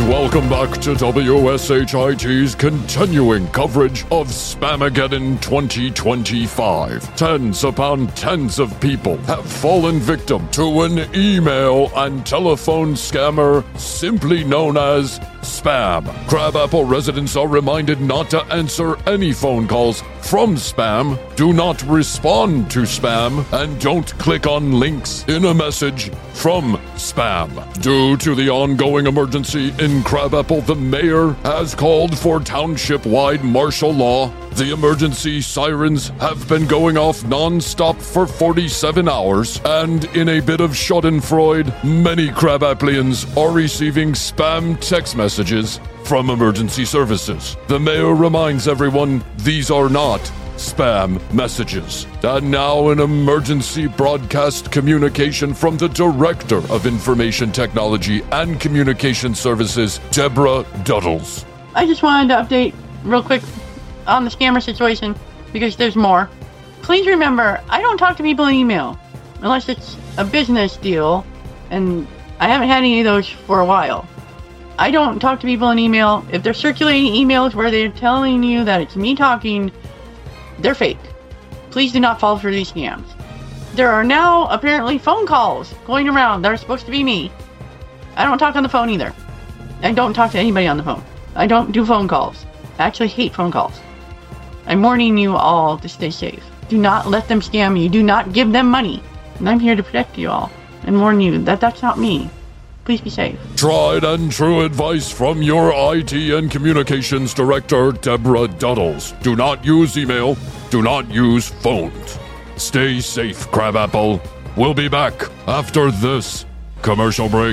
welcome back to WSHIT's continuing coverage of Spamageddon 2025. Tens upon tens of people have fallen victim to an email and telephone scammer simply known as spam. Crabapple residents are reminded not to answer any phone calls from spam, do not respond to spam, and don't click on links in a message from spam. Due to the ongoing emergency in Crabapple, the mayor has called for township-wide martial law. The emergency sirens have been going off non-stop for 47 hours, and in a bit of schadenfreude, many Crabappleians are receiving spam text messages from emergency services. The mayor reminds everyone these are not spam messages. And now an emergency broadcast communication from the Director of Information Technology and Communication Services, Deborah Duddles. I just wanted to update real quick on the scammer situation because there's more. Please remember, I don't talk to people in email unless it's a business deal, and I haven't had any of those for a while. I don't talk to people in email. If they're circulating emails where they're telling you that it's me talking, they're fake. Please do not fall for these scams. There are now apparently phone calls going around that are supposed to be me. I don't talk on the phone either. I don't talk to anybody on the phone. I don't do phone calls. I actually hate phone calls. I'm warning you all to stay safe. Do not let them scam you. Do not give them money. And I'm here to protect you all and warn you that that's not me. Please be safe. Tried and true advice from your IT and Communications Director, Deborah Duddles. Do not use email. Do not use phones. Stay safe, Crabapple. We'll be back after this commercial break.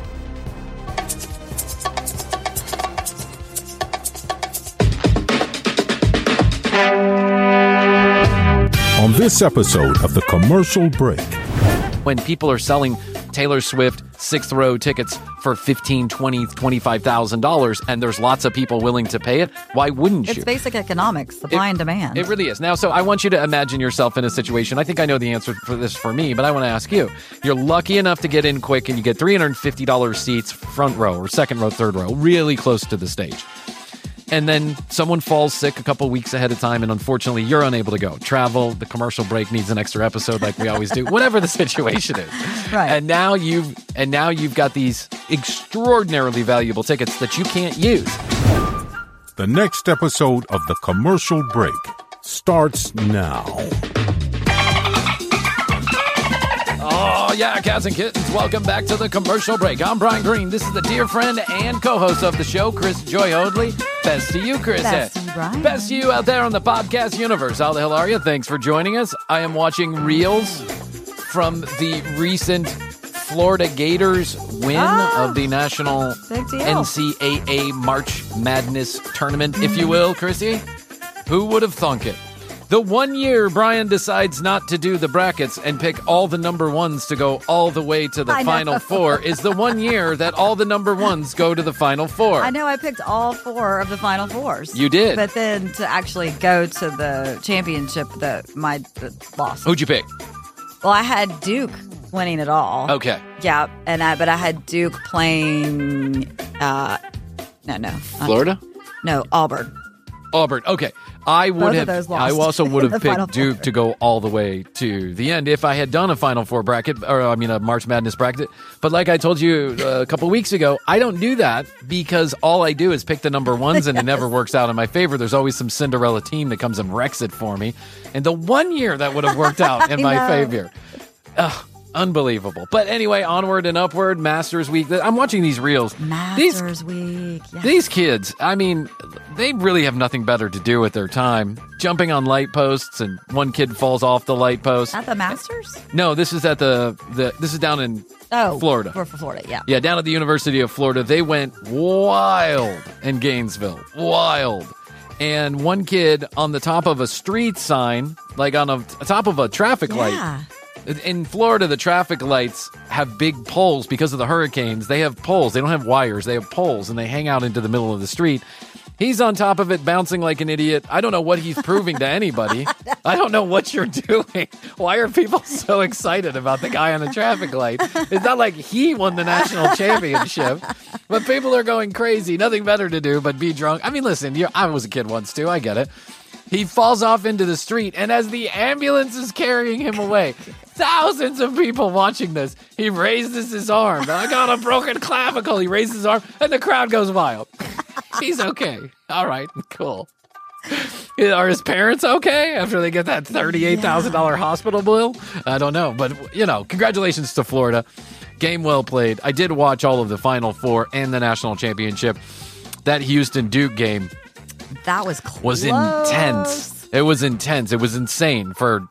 On this episode of The Commercial Break. When people are selling Taylor Swift sixth row tickets for $15,000, $20,000, $25,000, and there's lots of people willing to pay it, why wouldn't you? It's basic economics, supply and demand. It really is. Now, so I want you to imagine yourself in a situation. I think I know the answer for this for me, but I want to ask you. You're lucky enough to get in quick, and you get $350 seats, front row or second row, third row, really close to the stage. And then someone falls sick a couple weeks ahead of time, and unfortunately, you're unable to go. Travel, the commercial break needs an extra episode like we always do, whatever the situation is. Right. And now you've got these extraordinarily valuable tickets that you can't use. The next episode of The Commercial Break starts now. Oh, yeah, cats and kittens, welcome back to The Commercial Break. I'm Brian Green. This is the dear friend and co-host of the show, Chris Joy Hoadley. Best to you, Chris. Best to you, Brian. Best to you out there on the podcast universe. How the hell are you? Thanks for joining us. I am watching reels from the recent Florida Gators win of the National NCAA March Madness tournament, if you will, Chrissy. Who would have thunk it? The 1 year Brian decides not to do the brackets and pick all the number ones to go all the way to the Final Four is the 1 year that all the number ones go to the Final Four. I know I picked all four of the Final Fours. You did. But then to actually go to the championship, my loss. Who'd you pick? Well, I had Duke winning it all. Okay. Yeah, but I had Duke playing, Florida? No, Auburn. Auburn. Okay. I also would have picked Duke Four to go all the way to the end if I had done a Final Four bracket, a March Madness bracket. But like I told you a couple weeks ago, I don't do that because all I do is pick the number ones and it never works out in my favor. There's always some Cinderella team that comes and wrecks it for me. And the 1 year that would have worked out in my favor. Unbelievable. But anyway, onward and upward, Masters Week. I'm watching these reels. Masters Week. Yes. These kids, they really have nothing better to do with their time. Jumping on light posts, and one kid falls off the light post. At the Masters? No, this is at this is down in Florida. For Florida, yeah. Yeah, down at the University of Florida. They went wild in Gainesville. Wild. And one kid on the top of a street sign, like on the top of a traffic light. In Florida, the traffic lights have big poles because of the hurricanes. They have poles. They don't have wires. They have poles, and they hang out into the middle of the street. He's on top of it, bouncing like an idiot. I don't know what he's proving to anybody. I don't know what you're doing. Why are people so excited about the guy on the traffic light? It's not like he won the national championship. But people are going crazy. Nothing better to do but be drunk. I mean, listen, I was a kid once too. I get it. He falls off into the street, and as the ambulance is carrying him away, thousands of people watching this, he raises his arm. I got a broken clavicle. He raises his arm, and the crowd goes wild. He's okay. All right, cool. Are his parents okay after they get that $38,000 hospital bill? I don't know. But, congratulations to Florida. Game well played. I did watch all of the Final Four and the national championship. That Houston-Duke game. That was close. Was intense. It was intense. It was insane. For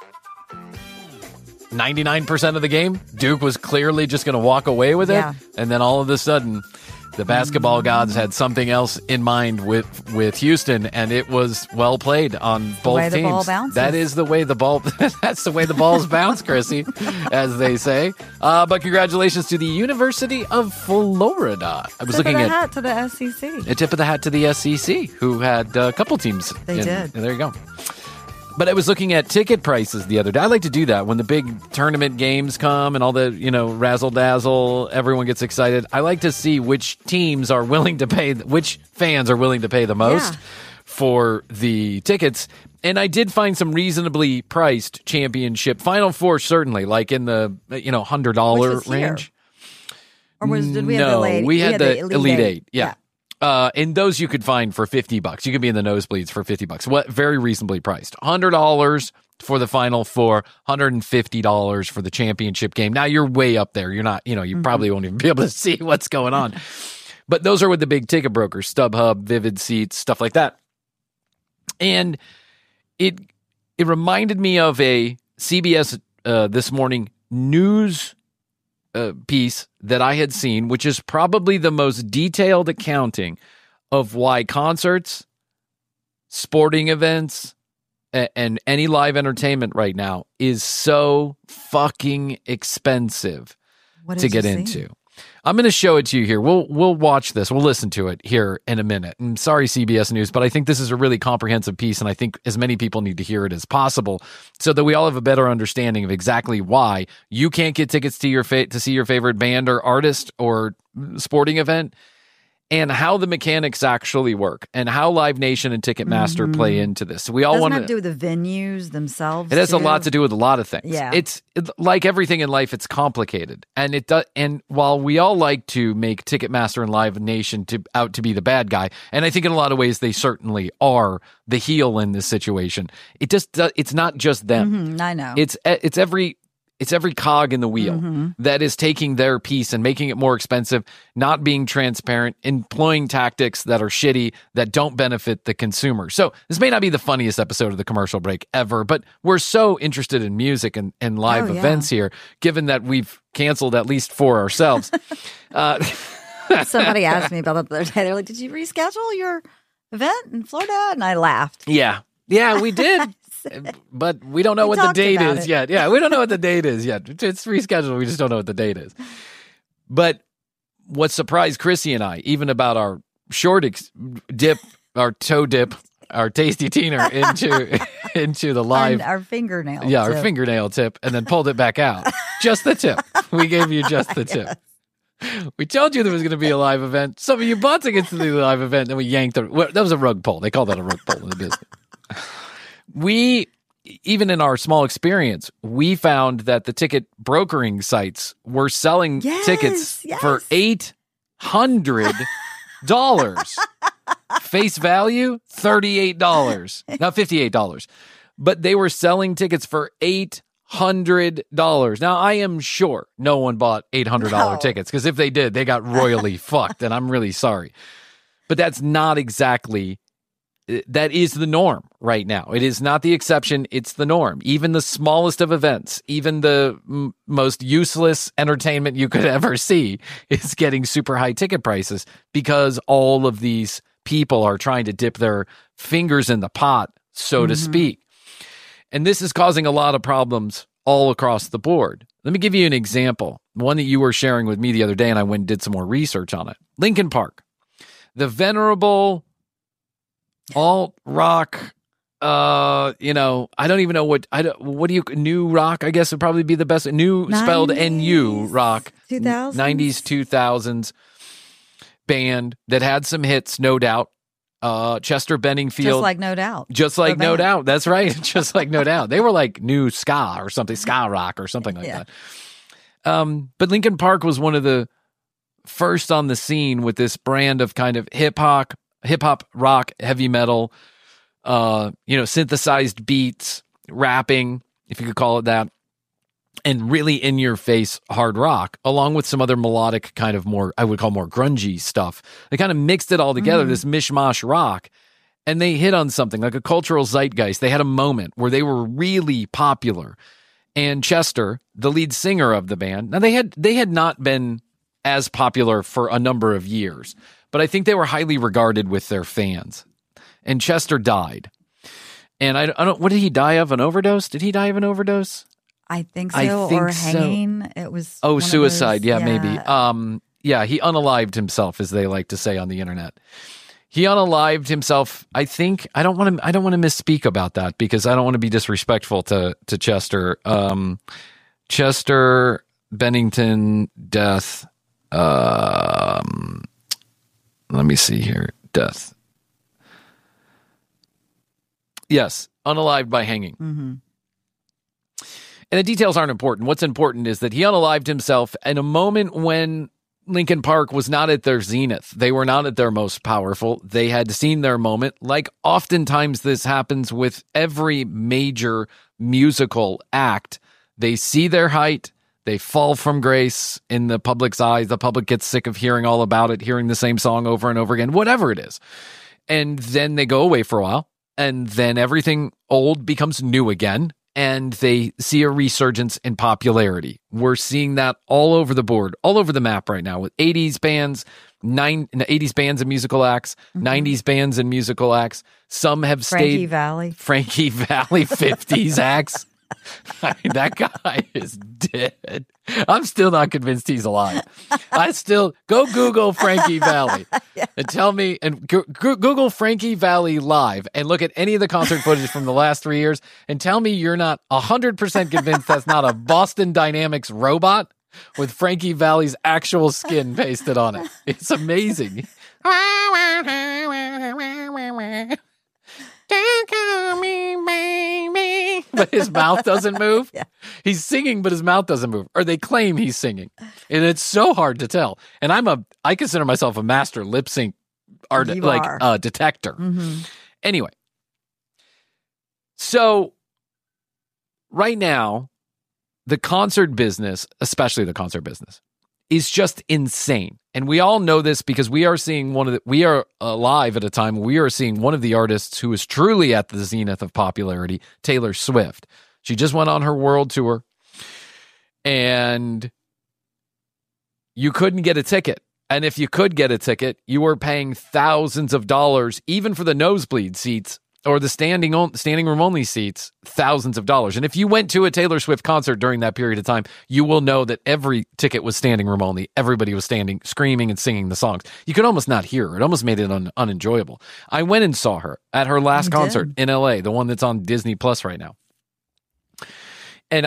99% of the game, Duke was clearly just going to walk away with it. Yeah. And then all of a sudden, the basketball gods had something else in mind with Houston, and it was well played on both teams. The ball bounces. That is the way the ball. That's the way the balls bounce, Chrissy, as they say. But congratulations to the University of Florida. I was looking at hat to the SEC. A tip of the hat to the SEC, who had a couple teams. They did. There you go. But I was looking at ticket prices the other day. I like to do that when the big tournament games come and all the, razzle-dazzle, everyone gets excited. I like to see which teams are willing to pay, which fans are willing to pay the most for the tickets. And I did find some reasonably priced championship. Final Four, certainly, like in the, $100 range. Or did we have the Elite? We had the Elite Eight. Yeah. And those you could find for $50. You could be in the nosebleeds for $50. What? Very reasonably priced. $100 for the Final Four, $150 for the championship game. Now you're way up there. You're not, you probably won't even be able to see what's going on. But those are with the big ticket brokers, StubHub, Vivid Seats, stuff like that. And it reminded me of a CBS This Morning news piece that I had seen, which is probably the most detailed accounting of why concerts, sporting events, and any live entertainment right now is so fucking expensive to get into. I'm going to show it to you here. We'll watch this. We'll listen to it here in a minute. I'm sorry, CBS News, but I think this is a really comprehensive piece, and I think as many people need to hear it as possible so that we all have a better understanding of exactly why you can't get tickets to to see your favorite band or artist or sporting event, and how the mechanics actually work, and how Live Nation and Ticketmaster play into this. So we all want to do with the venues themselves. It has a lot to do with a lot of things. Yeah. It's like everything in life, it's complicated, and it does. And while we all like to make Ticketmaster and Live Nation out to be the bad guy, and I think in a lot of ways they certainly are the heel in this situation, it's not just them. I know. It's every cog in the wheel that is taking their piece and making it more expensive, not being transparent, employing tactics that are shitty, that don't benefit the consumer. So this may not be the funniest episode of the Commercial Break ever, but we're so interested in music and live events here, given that we've canceled at least 4 ourselves. Somebody asked me about it the other day. They're like, did you reschedule your event in Florida? And I laughed. Yeah, we did. But we don't know what the date is yet. Yeah, we don't know what the date is yet. It's rescheduled. We just don't know what the date is. But what surprised Chrissy and I, even about our short dip, our toe dip, our tasty teener into the live. And our fingernail Yeah, tip. Our fingernail tip, and then pulled it back out. Just the tip. We gave you just the tip. We told you there was going to be a live event. Some of you bought tickets to the live event, and we yanked it. That was a rug pull. They call that a rug pull in the business. We, even in our small experience, we found that the ticket brokering sites were selling tickets for $800. Face value, $38. Not $58. But they were selling tickets for $800. Now, I am sure no one bought $800 tickets, because if they did, they got royally fucked, and I'm really sorry. But that's not exactly... That is the norm right now. It is not the exception. It's the norm. Even the smallest of events, even the most useless entertainment you could ever see is getting super high ticket prices, because all of these people are trying to dip their fingers in the pot, so to speak. And this is causing a lot of problems all across the board. Let me give you an example. One that you were sharing with me the other day, and I went and did some more research on it. Linkin Park. The venerable... alt rock, I don't even know new rock, I guess would probably be the best. New 90s, spelled NU rock. 2000s. 90s, 2000s. band that had some hits, no doubt. Chester Benningfield. Just like No Doubt. Just like No Doubt. That's right. Just like No Doubt. They were like new ska or something, ska rock or something like that. But Linkin Park was one of the first on the scene with this brand of kind of hip hop, rock, heavy metal, synthesized beats, rapping, if you could call it that, and really in your face hard rock, along with some other melodic kind of more, I would call more grungy stuff. They kind of mixed it all together, this mishmash rock, and they hit on something like a cultural zeitgeist. They had a moment where they were really popular. And Chester, the lead singer of the band, now they had not been as popular for a number of years, but I think they were highly regarded with their fans. And Chester died. And I don't, what did he die of? An overdose? Did he die of an overdose? I think so, or hanging. So. It was suicide. Yeah, maybe. He unalived himself, as they like to say on the internet. He unalived himself. I think I don't want to misspeak about that because I don't want to be disrespectful to Chester. Chester Bennington death. Let me see here. Death. Yes, unalived by hanging. Mm-hmm. And the details aren't important. What's important is that he unalived himself in a moment when Linkin Park was not at their zenith. They were not at their most powerful. They had seen their moment. Like oftentimes this happens with every major musical act. They see their height. They fall from grace in the public's eyes. The public gets sick of hearing all about it, hearing the same song over and over again, whatever it is. And then they go away for a while. And then everything old becomes new again. And they see a resurgence in popularity. We're seeing that all over the board, all over the map right now with 80s bands, 80s bands and musical acts, 90s bands and musical acts. Some have Frankie stayed. Frankie Valli 50s acts. I mean, that guy is dead. I'm still not convinced he's alive. Go Google Frankie Valli and tell me, and Google Frankie Valli live and look at any of the concert footage from the last 3 years and tell me you're not 100% convinced that's not a Boston Dynamics robot with Frankie Valli's actual skin pasted on it. It's amazing. But his mouth doesn't move. Yeah. He's singing, but his mouth doesn't move. Or they claim he's singing. And it's so hard to tell. And I consider myself a master lip sync detector. Mm-hmm. Anyway. So right now, the concert business, especially the concert business, is just insane. And we all know this because we are seeing we are alive at a time we are seeing one of the artists who is truly at the zenith of popularity, Taylor Swift. She just went on her world tour and you couldn't get a ticket. And if you could get a ticket, you were paying thousands of dollars, even for the nosebleed seats or the standing room only seats, thousands of dollars. And if you went to a Taylor Swift concert during that period of time, you will know that every ticket was standing room only. Everybody was standing, screaming and singing the songs. You could almost not hear her. It almost made it unenjoyable. I went and saw her at her last concert in LA, the one that's on Disney Plus right now. And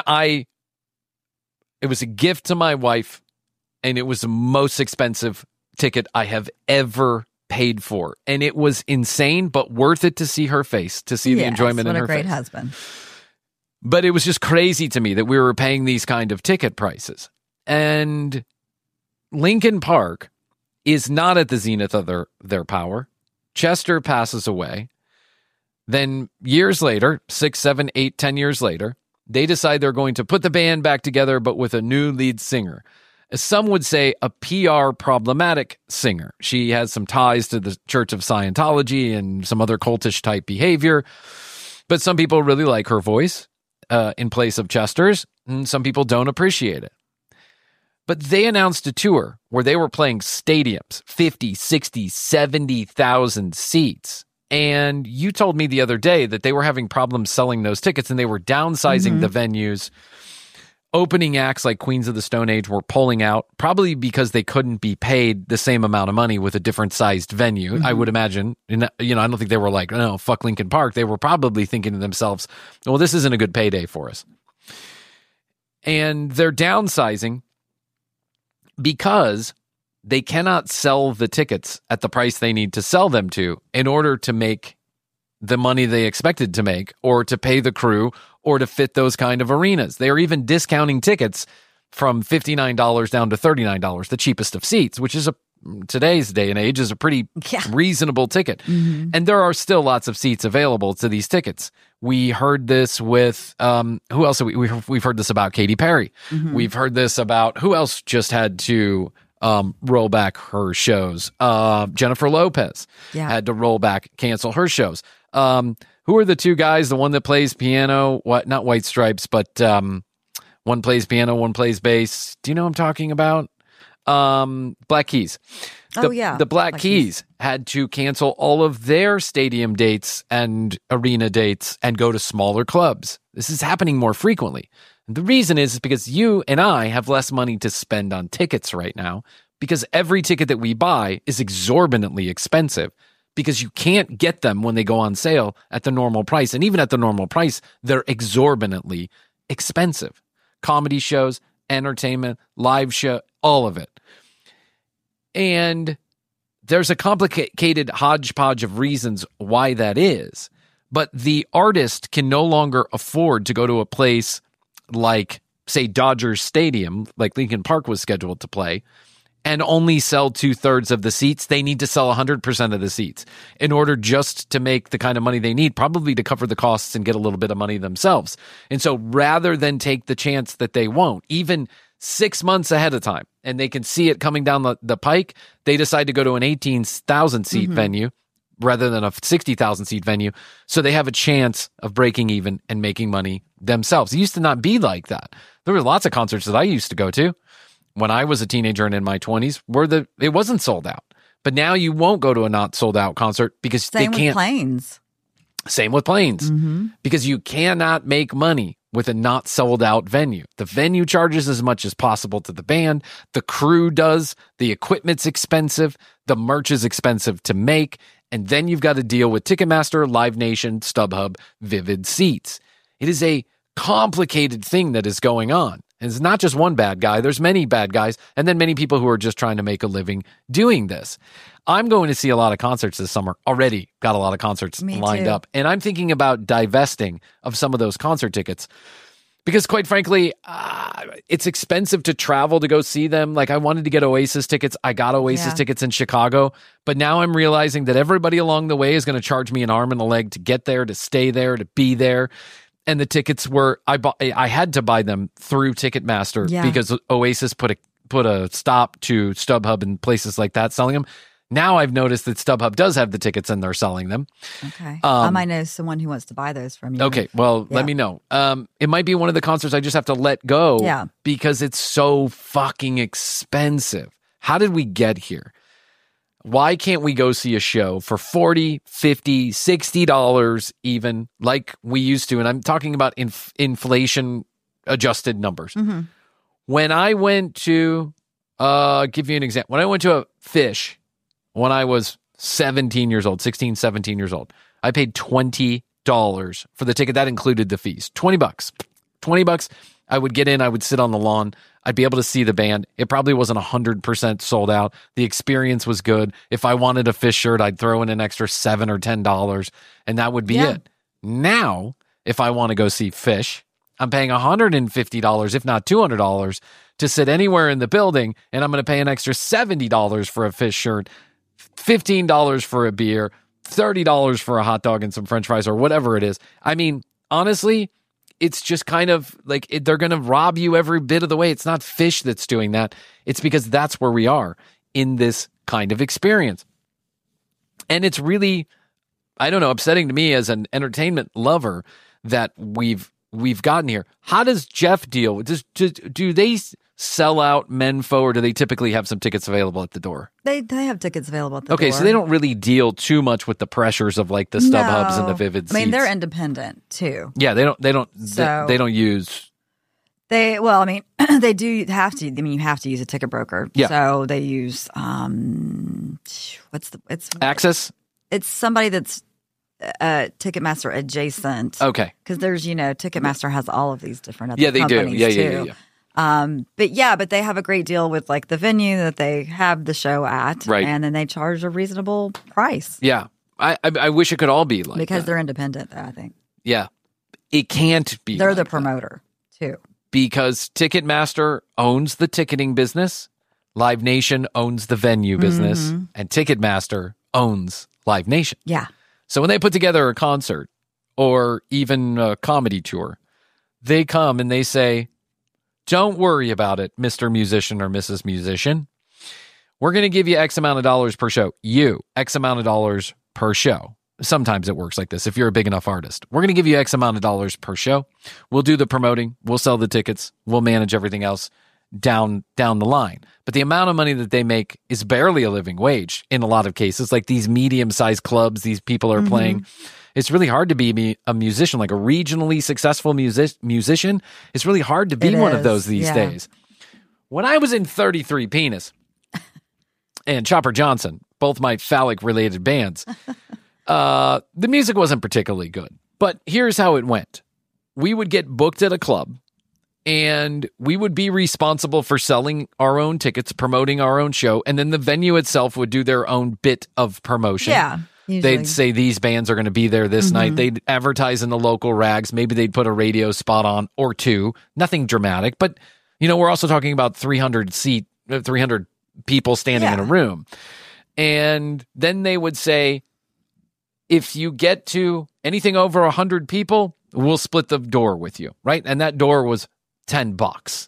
it was a gift to my wife, and it was the most expensive ticket I have ever paid for, and it was insane, but worth it to see her face, to see the enjoyment in her face. What a great husband. But it was just crazy to me that we were paying these kind of ticket prices. And Linkin Park is not at the zenith of their power. Chester passes away. Then years later, 6, 7, 8, 10 years later, they decide they're going to put the band back together, but with a new lead singer. Some would say a PR problematic singer. She has some ties to the Church of Scientology and some other cultish type behavior. But some people really like her voice in place of Chester's, and some people don't appreciate it. But they announced a tour where they were playing stadiums, 50, 60, 70,000 seats. And you told me the other day that they were having problems selling those tickets and they were downsizing the venues. Opening acts like Queens of the Stone Age were pulling out, probably because they couldn't be paid the same amount of money with a different sized venue, I would imagine. And, I don't think they were like, no, fuck Linkin Park. They were probably thinking to themselves, well, this isn't a good payday for us. And they're downsizing because they cannot sell the tickets at the price they need to sell them to in order to make the money they expected to make, or to pay the crew, or to fit those kind of arenas. They are even discounting tickets from $59 down to $39, the cheapest of seats, which is today's day and age is a pretty reasonable ticket. Mm-hmm. And there are still lots of seats available to these tickets. We heard this with, who else? We've heard this about Katy Perry. Mm-hmm. We've heard this about, who else just had to roll back her shows? Jennifer Lopez had to cancel her shows. Who are the two guys? The one that plays piano, not White Stripes, but one plays piano, one plays bass. Do you know what I'm talking about? Black Keys. The Black Keys had to cancel all of their stadium dates and arena dates and go to smaller clubs. This is happening more frequently. And the reason is because you and I have less money to spend on tickets right now, because every ticket that we buy is exorbitantly expensive, because you can't get them when they go on sale at the normal price. And even at the normal price, they're exorbitantly expensive. Comedy shows, entertainment, live show, all of it. And there's a complicated hodgepodge of reasons why that is. But the artist can no longer afford to go to a place like, say, Dodgers Stadium, like Lincoln Park was scheduled to play, and only sell 2/3 of the seats. They need to sell 100% of the seats in order just to make the kind of money they need, probably to cover the costs and get a little bit of money themselves. And so rather than take the chance that they won't, even 6 months ahead of time, and they can see it coming down the pike, they decide to go to an 18,000 seat venue rather than a 60,000 seat venue. So they have a chance of breaking even and making money themselves. It used to not be like that. There were lots of concerts that I used to go to when I was a teenager and in my 20s it wasn't sold out. But now you won't go to a not sold out concert because they can't. Same with planes. Mm-hmm. Because you cannot make money with a not sold out venue. The venue charges as much as possible to the band. The crew does. The equipment's expensive. The merch is expensive to make. And then you've got to deal with Ticketmaster, Live Nation, StubHub, Vivid Seats. It is a complicated thing that is going on. And it's not just one bad guy. There's many bad guys, and then many people who are just trying to make a living doing this. I'm going to see a lot of concerts this summer. Already got a lot of concerts lined up. And I'm thinking about divesting of some of those concert tickets because, quite frankly, it's expensive to travel to go see them. Like, I wanted to get Oasis tickets. I got Oasis tickets in Chicago. But now I'm realizing that everybody along the way is going to charge me an arm and a leg to get there, to stay there, to be there. And the tickets were, I had to buy them through Ticketmaster because Oasis put a stop to StubHub and places like that selling them. Now I've noticed that StubHub does have the tickets and they're selling them. Okay. I might know someone who wants to buy those from you. Okay. Well, let me know. It might be one of the concerts I just have to let go because it's so fucking expensive. How did we get here? Why can't we go see a show for $40, $50, $60 even, like we used to? And I'm talking about inflation-adjusted numbers. Mm-hmm. When I went to, give you an example. When I went to a Fish when I was 17 years old, 16, 17 years old, I paid $20 for the ticket. That included the fees. $20. $20. I would get in. I would sit on the lawn. I'd be able to see the band. It probably wasn't 100% sold out. The experience was good. If I wanted a Fish shirt, I'd throw in an extra $7 or $10, and that would be it. Now, if I want to go see Fish, I'm paying $150, if not $200, to sit anywhere in the building, and I'm going to pay an extra $70 for a Fish shirt, $15 for a beer, $30 for a hot dog and some French fries, or whatever it is. I mean, honestly, it's just kind of like they're going to rob you every bit of the way. It's not Fish that's doing that. It's because that's where we are in this kind of experience. And it's really, I don't know, upsetting to me as an entertainment lover that we've gotten here. How does Jeff deal with this? Do they sell out Menfo, or do they typically have some tickets available at the door? They have tickets available at the door. Okay, so they don't really deal too much with the pressures of like the StubHubs and the Vivid seats. I mean, they're independent too. Yeah, they don't use. They do have to. I mean, you have to use a ticket broker. Yeah. So they use it's Access. It's somebody that's Ticketmaster adjacent. Okay. Because there's Ticketmaster has all of these different other they do. companies too. Yeah. But they have a great deal with like the venue that they have the show at. Right. And then they charge a reasonable price. Yeah. I wish it could all be like because that. they're independent, I think. Yeah. It can't be. They're like the that. promoter, too. Because Ticketmaster owns the ticketing business, Live Nation owns the venue business, and Ticketmaster owns Live Nation. Yeah. So when they put together a concert or even a comedy tour, they come and they say, don't worry about it, Mr. Musician or Mrs. Musician. We're going to give you X amount of dollars per show. You, X amount of dollars per show. Sometimes it works like this. If you're a big enough artist, we're going to give you X amount of dollars per show. We'll do the promoting. We'll sell the tickets. We'll manage everything else down the line. But the amount of money that they make is barely a living wage in a lot of cases. Like these medium-sized clubs these people are playing. It's really hard to be a musician, like a regionally successful musician. It's really hard to be one of those these days. When I was in 33 Penis and Chopper Johnson, both my phallic-related bands, the music wasn't particularly good. But here's how it went. We would get booked at a club, and we would be responsible for selling our own tickets, promoting our own show, and then the venue itself would do their own bit of promotion. Yeah. Usually. They'd say these bands are going to be there this night. They'd advertise in the local rags. Maybe they'd put a radio spot on or two. Nothing dramatic. But, we're also talking about 300 people standing in a room. And then they would say, if you get to anything over 100 people, we'll split the door with you, right? And that door was $10.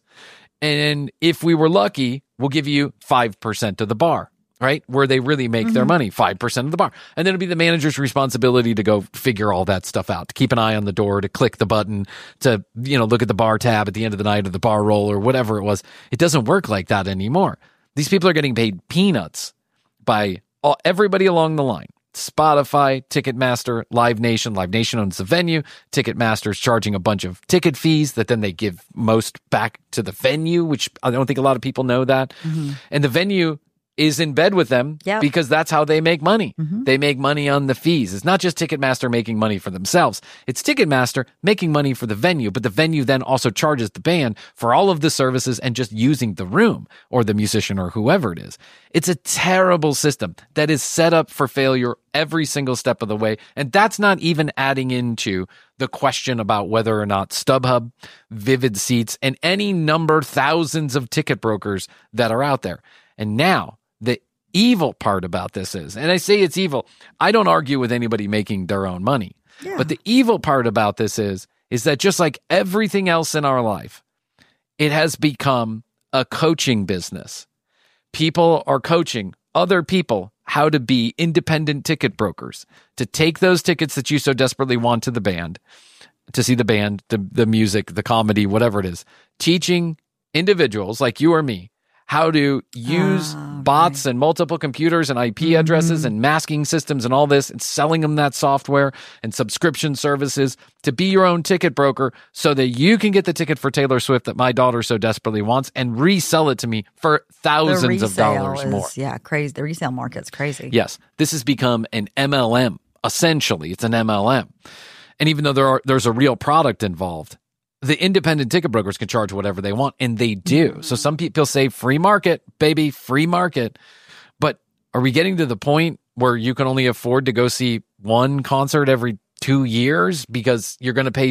And if we were lucky, we'll give you 5% of the bar, right? Where they really make their money, 5% of the bar. And then it'll be the manager's responsibility to go figure all that stuff out, to keep an eye on the door, to click the button, to, look at the bar tab at the end of the night or the bar roll or whatever it was. It doesn't work like that anymore. These people are getting paid peanuts by everybody along the line. Spotify, Ticketmaster, Live Nation. Live Nation owns the venue. Ticketmaster's charging a bunch of ticket fees that then they give most back to the venue, which I don't think a lot of people know that. And the venue is in bed with them because that's how they make money. They make money on the fees. It's not just Ticketmaster making money for themselves. It's Ticketmaster making money for the venue, but the venue then also charges the band for all of the services and just using the room or the musician or whoever it is. It's a terrible system that is set up for failure every single step of the way. And that's not even adding into the question about whether or not StubHub, Vivid Seats, and any number thousands of ticket brokers that are out there. And now, the evil part about this is, and I say it's evil, I don't argue with anybody making their own money. But the evil part about this is that just like everything else in our life, it has become a coaching business. People are coaching other people how to be independent ticket brokers, to take those tickets that you so desperately want to the band, to see the band, the music, the comedy, whatever it is, teaching individuals like you or me how to use bots and multiple computers and IP addresses and masking systems and all this, and selling them that software and subscription services to be your own ticket broker so that you can get the ticket for Taylor Swift that my daughter so desperately wants and resell it to me for thousands of dollars more. Yeah, crazy. The resale market's crazy. Yes. This has become an MLM. Essentially, it's an MLM. And even though there's a real product involved, the independent ticket brokers can charge whatever they want, and they do. So some people say free market, baby, free market. But are we getting to the point where you can only afford to go see one concert every 2 years because you're going to pay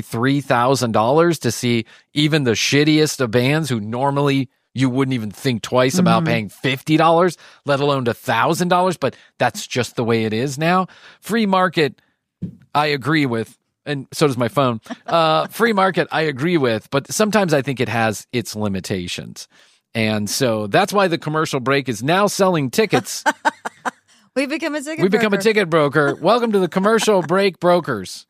$3,000 to see even the shittiest of bands who normally you wouldn't even think twice about paying $50, let alone $1,000? But that's just the way it is now. Free market, I agree with. And so does my phone. Free market, I agree with, but sometimes I think it has its limitations. And so that's why the commercial break is now selling tickets. We've become a ticket broker. We've become a ticket broker. Welcome to the commercial break brokers.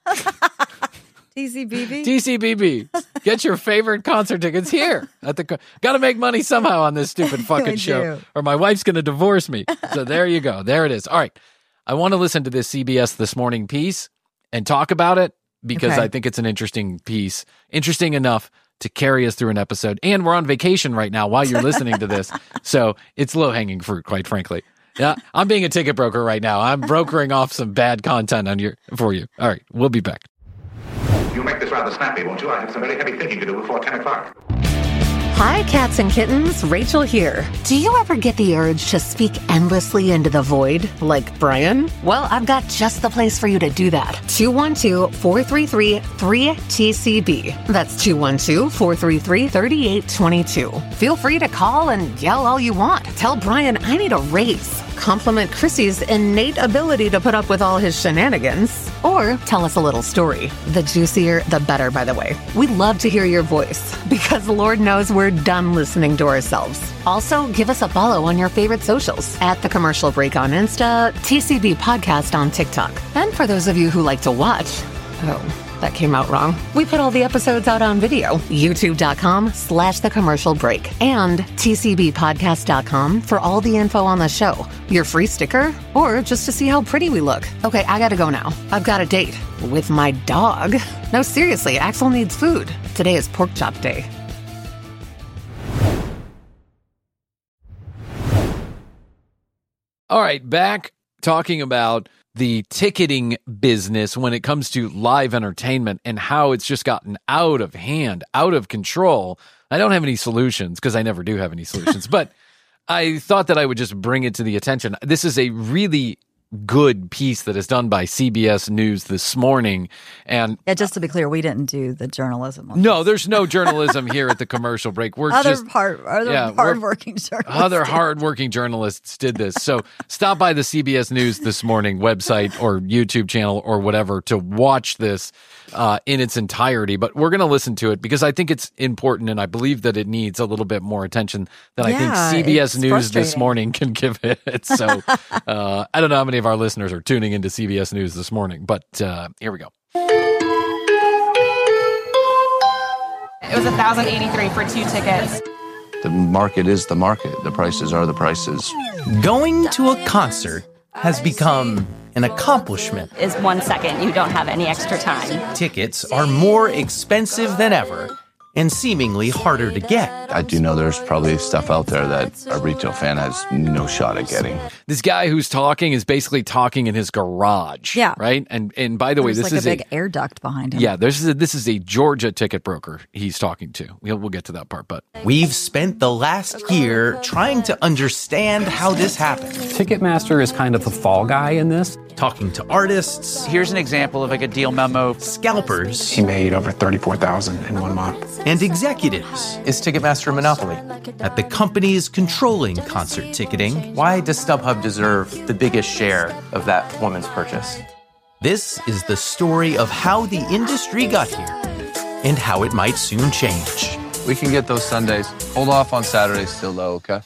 TCBB? TCBB. Get your favorite concert tickets here. Got to make money somehow on this stupid fucking show, or my wife's going to divorce me. So there you go. There it is. All right. I want to listen to this CBS This Morning piece and talk about it, because I think it's an interesting piece, interesting enough to carry us through an episode. And we're on vacation right now while you're listening to this. So it's low-hanging fruit, quite frankly. Yeah, I'm being a ticket broker right now. I'm brokering off some bad content for you. All right, we'll be back. You'll make this rather snappy, won't you? I have some very heavy thinking to do before 10 o'clock. Hi, cats and kittens. Rachel here. Do you ever get the urge to speak endlessly into the void, like Brian? Well, I've got just the place for you to do that. 212-433-3TCB. That's 212-433-3822. Feel free to call and yell all you want. Tell Brian I need a raise. Compliment Chrissy's innate ability to put up with all his shenanigans. Or tell us a little story. The juicier, the better, by the way. We'd love to hear your voice, because Lord knows we're done listening to ourselves. Also, give us a follow on your favorite socials, at The Commercial Break on Insta, TCB Podcast on TikTok. And for those of you who like to watch, that came out wrong. We put all the episodes out on video. YouTube.com/The Commercial Break and TCBpodcast.com for all the info on the show, your free sticker, or just to see how pretty we look. Okay, I gotta go now. I've got a date with my dog. No, seriously, Axel needs food. Today is pork chop day. All right, back talking about the ticketing business when it comes to live entertainment and how it's just gotten out of hand, out of control. I don't have any solutions because I never do have any solutions, but I thought that I would just bring it to the attention. This is a really good piece that is done by CBS News this morning. And yeah, just to be clear, we didn't do the journalism. No, there's no journalism here at The Commercial Break. We're hardworking journalists. Other hardworking journalists did this. So stop by the CBS News this morning website or YouTube channel or whatever to watch this in its entirety. But we're going to listen to it because I think it's important and I believe that it needs a little bit more attention than I think CBS News this morning can give it. So I don't know how many of our listeners are tuning into CBS News this morning, but here we go. It was $1,083 for 2 tickets. The market is the market. The prices are the prices. Going to a concert has become an accomplishment. Is 1 second you don't have any extra time. Tickets are more expensive than ever and seemingly harder to get. I do know there's probably stuff out there that a retail fan has no shot at getting. This guy who's talking is basically talking in his garage. Yeah. Right? And by the way, this is a big air duct behind him. Yeah, this is a Georgia ticket broker he's talking to. We'll get to that part, but we've spent the last year trying to understand how this happened. Ticketmaster is kind of the fall guy in this. Talking to artists. Here's an example of like a deal memo. Scalpers. He made over $34,000 in 1 month. And executives. Is Ticketmaster a monopoly? At the companies controlling concert ticketing. Why does StubHub deserve the biggest share of that woman's purchase? This is the story of how the industry got here and how it might soon change. We can get those Sundays. Hold off on Saturdays still though, okay?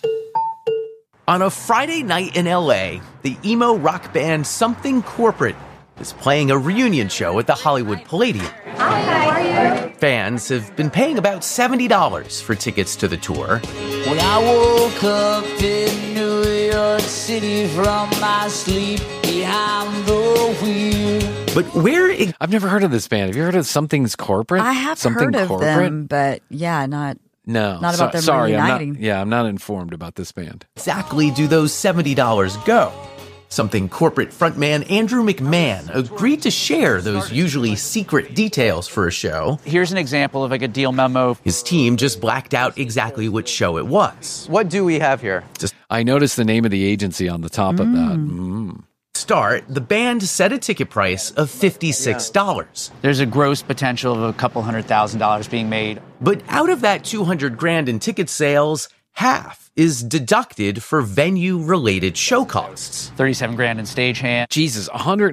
On a Friday night in LA, the emo rock band Something Corporate is playing a reunion show at the Hollywood Palladium. Hi, how are you? Fans have been paying about $70 for tickets to the tour. When I woke up in New York City from my sleep behind the wheel. But where... I've never heard of this band. Have you heard of Something's Corporate? I have Something heard of Corporate? them, but yeah, not about them reuniting. I'm not informed about this band. Exactly do those $70 go? Something Corporate frontman Andrew McMahon agreed to share those usually secret details for a show. Here's an example of like a deal memo. His team just blacked out exactly which show it was. What do we have here? I noticed the name of the agency on the top of that. Start, the band set a ticket price of $56. There's a gross potential of a couple $100,000 being made. But out of that $200,000 in ticket sales, half is deducted for venue-related show costs. $37,000 in stagehand. Jesus,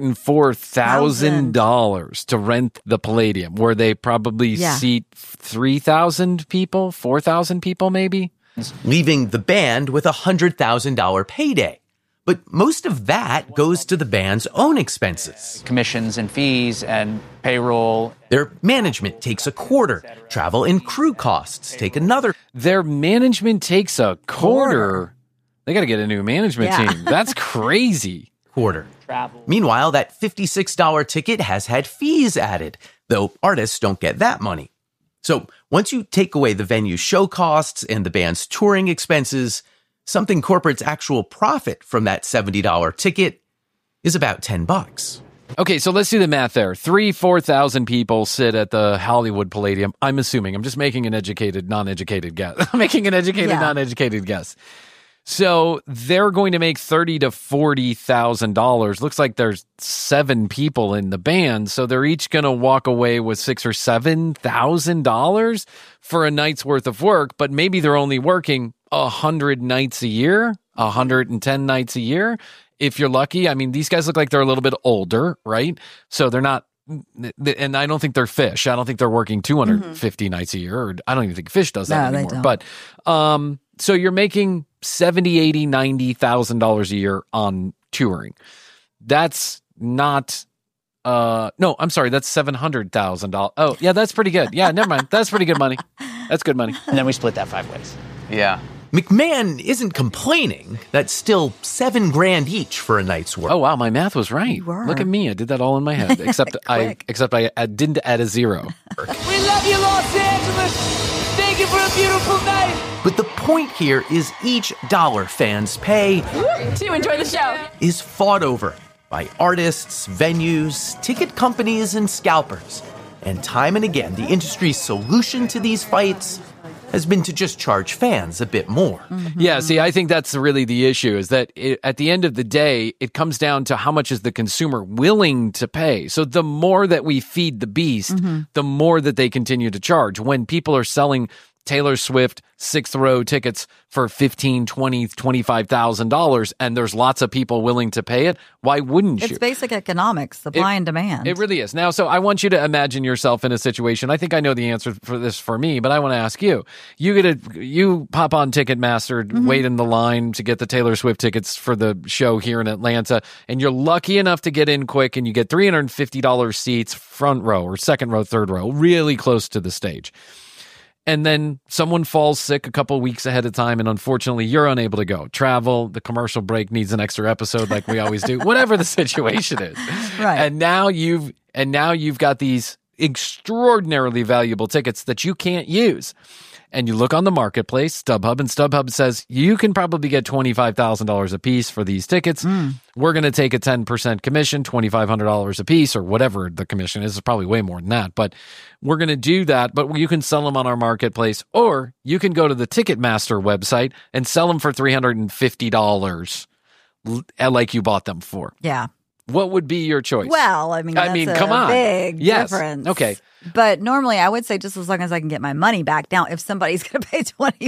$104,000 to rent the Palladium, where they probably seat 3,000 people, 4,000 people maybe? Leaving the band with a $100,000 payday. But most of that goes to the band's own expenses. Commissions and fees and payroll. Their management takes a quarter. Travel and crew costs take another. Their management takes a quarter? They got to get a new management team. That's crazy. Quarter. Travel. Meanwhile, that $56 ticket has had fees added, though artists don't get that money. So once you take away the venue show costs and the band's touring expenses, Something Corporate's actual profit from that $70 ticket is about $10. Okay, so let's do the math there. 4,000 people sit at the Hollywood Palladium. I'm assuming. I'm just making an educated, non-educated guess. Non-educated guess. So they're going to make $30,000 to $40,000. Looks like there's 7 people in the band, so they're each going to walk away with $6,000 or $7,000 for a night's worth of work. But maybe they're only working 100 nights a year, 110 nights a year. If you're lucky. I mean, these guys look like they're a little bit older, right? So they're not, and I don't think they're Fish. I don't think they're working 250 nights a year. Or I don't even think Fish does that anymore. But so you're making $70,000, $80,000, $90,000 a year on touring. That's not. No, I'm sorry. That's $700,000. Oh, yeah, that's pretty good. Yeah, never mind. That's pretty good money. That's good money. And then we split that 5 ways. Yeah. McMahon isn't complaining. That's still $7,000 each for a night's work. Oh wow, my math was right. You were. Look at me, I did that all in my head. Except I didn't add a 0. We love you, Los Angeles. Thank you for a beautiful night. But the point here is each dollar fans pay To enjoy the show. is fought over by artists, venues, ticket companies, and scalpers. And time and again, the industry's solution to these fights has been to just charge fans a bit more. Yeah, see, I think that's really the issue, is that at the end of the day, it comes down to how much is the consumer willing to pay. So the more that we feed the beast, the more that they continue to charge. When people are selling Taylor Swift 6th row tickets for $15,000, $20,000, $25,000, and there's lots of people willing to pay it, why wouldn't you? It's basic economics, supply and demand. It really is. Now, so I want you to imagine yourself in a situation. I think I know the answer for this for me, but I want to ask you. You pop on Ticketmaster, wait in the line to get the Taylor Swift tickets for the show here in Atlanta, and you're lucky enough to get in quick, and you get $350 seats, front row or second row, third row, really close to the stage. And then someone falls sick a couple weeks ahead of time, and unfortunately, you're unable to go. Travel, the commercial break needs an extra episode, like we always do. Whatever the situation is, right? And now you've got these extraordinarily valuable tickets that you can't use. And you look on the marketplace, StubHub, and StubHub says you can probably get $25,000 a piece for these tickets. We're going to take a 10% commission, $2,500 a piece, or whatever the commission is. It's probably way more than that, but we're going to do that. But you can sell them on our marketplace, or you can go to the Ticketmaster website and sell them for $350 like you bought them for. Yeah. What would be your choice? Well, I mean, that's come on. Big yes. difference. Okay. But normally I would say just as long as I can get my money back. Now, if somebody's going to pay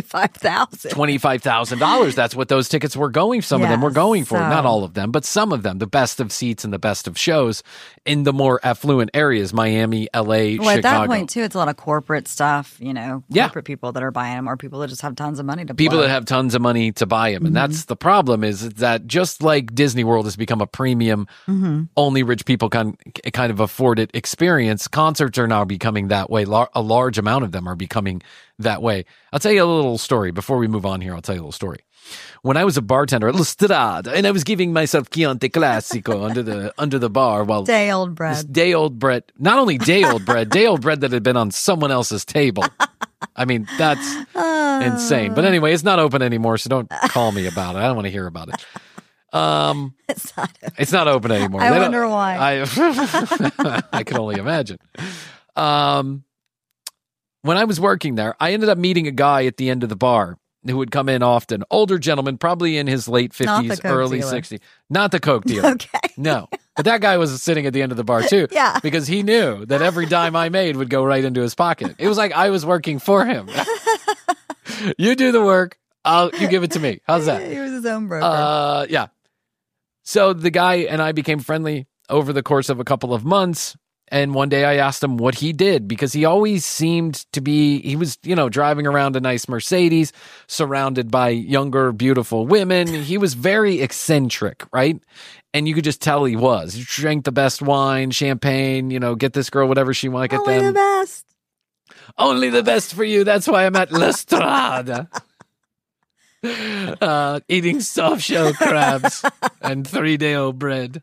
$25,000, that's what those tickets were going. Some of them were going for. so- Not all of them, but some of them. The best of seats and the best of shows in the more affluent areas, Miami, LA, Well, Chicago. at that point, too, it's a lot of corporate stuff, corporate people that are buying them or people that just have tons of money to People blow. that have tons of money to buy them. And that's the problem, is that just like Disney World has become a premium, only rich people kind of afford it experience, concerts are now becoming that way. A large amount of them are becoming that way. I'll tell you a little story. Before we move on here, I'll tell you a little story. When I was a bartender at La Strada, and I was giving myself Chianti Classico under the bar while Day old bread. this day old bread, not only day old bread that had been on someone else's table. I mean, that's insane. But anyway, it's not open anymore, so don't call me about it. I don't want to hear about it. It's not open anymore. I wonder why. I can only imagine. When I was working there, I ended up meeting a guy at the end of the bar who would come in often. Older gentleman, probably in his late 50s, early 60s. Not the Coke dealer. Okay. No. But that guy was sitting at the end of the bar too. Yeah. Because he knew that every dime I made would go right into his pocket. It was like I was working for him. You do the work. You give it to me. How's that? He was his own broker. Yeah. So the guy and I became friendly over the course of a couple of months. And one day I asked him what he did, because he always seemed to be, he was, driving around a nice Mercedes, surrounded by younger, beautiful women. He was very eccentric, right? And you could just tell he was. He drank the best wine, champagne, get this girl whatever she wanted. Get Only them. the best. Only the best for you. That's why I'm at La Strada. Eating soft shell crabs and 3-day-old bread.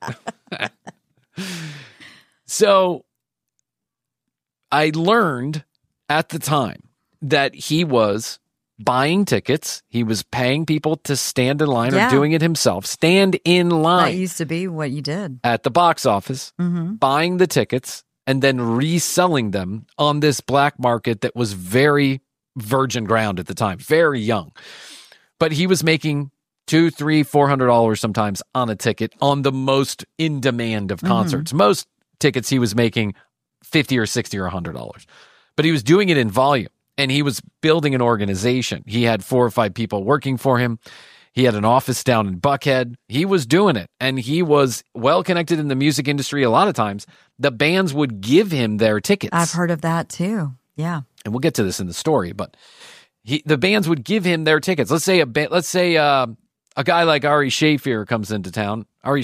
So I learned at the time that he was buying tickets. He was paying people to stand in line or doing it himself. Stand in line. That used to be what you did. At the box office, buying the tickets and then reselling them on this black market that was very virgin ground at the time, very young. But he was making $200, $300, $400 sometimes on a ticket on the most in demand of concerts. Most tickets he was making $50 or $60 or $100. But he was doing it in volume, and he was building an organization. He had 4 or 5 people working for him. He had an office down in Buckhead. He was doing it, and he was well connected in the music industry. A lot of times, the bands would give him their tickets. I've heard of that too. Yeah. And we'll get to this in the story, but the bands would give him their tickets. Let's say a guy like Ari Shaffir comes into town.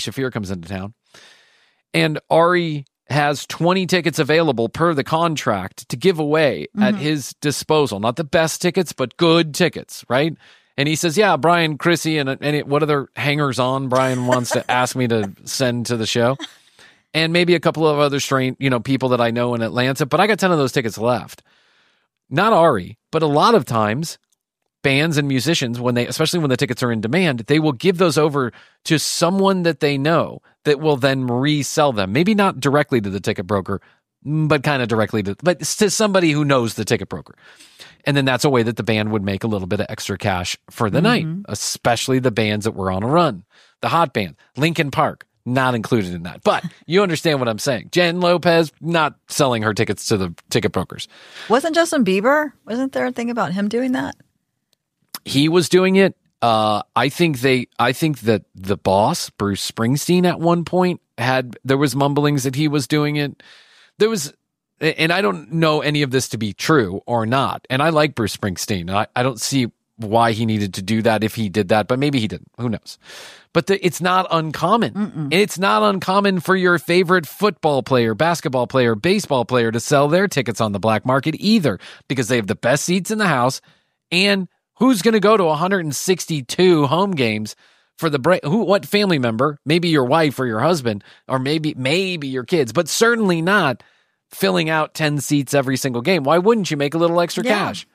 And Ari has 20 tickets available per the contract to give away at his disposal. Not the best tickets, but good tickets, right? And he says, yeah, Brian, Chrissy, and what other hangers-on Brian wants to ask me to send to the show. And maybe a couple of other people that I know in Atlanta, but I got 10 of those tickets left. Not Ari, but a lot of times bands and musicians, especially when the tickets are in demand, they will give those over to someone that they know that will then resell them. Maybe not directly to the ticket broker, but kind of directly to somebody who knows the ticket broker. And then that's a way that the band would make a little bit of extra cash for the night, especially the bands that were on a run. The hot band, Linkin Park, not included in that. But you understand what I'm saying. Jen Lopez, not selling her tickets to the ticket brokers. Wasn't Justin Bieber? Wasn't there a thing about him doing that? He was doing it. I think that the boss, Bruce Springsteen, at one point there was mumblings that he was doing it. There was, and I don't know any of this to be true or not. And I like Bruce Springsteen. I don't see why he needed to do that if he did that, but maybe he didn't. Who knows? But it's not uncommon. It's not uncommon for your favorite football player, basketball player, baseball player to sell their tickets on the black market either, because they have the best seats in the house. And who's going to go to 162 home games for the break? What family member? Maybe your wife or your husband, or maybe your kids, but certainly not filling out 10 seats every single game. Why wouldn't you make a little extra cash?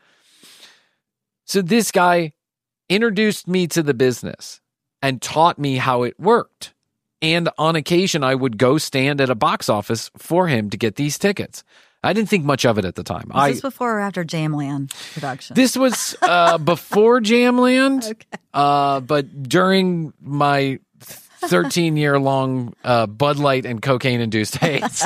So this guy introduced me to the business and taught me how it worked. And on occasion, I would go stand at a box office for him to get these tickets. I didn't think much of it at the time. Was this before or after Jamland production? This was before Jamland, but during my 13-year-long Bud Light and cocaine-induced haze.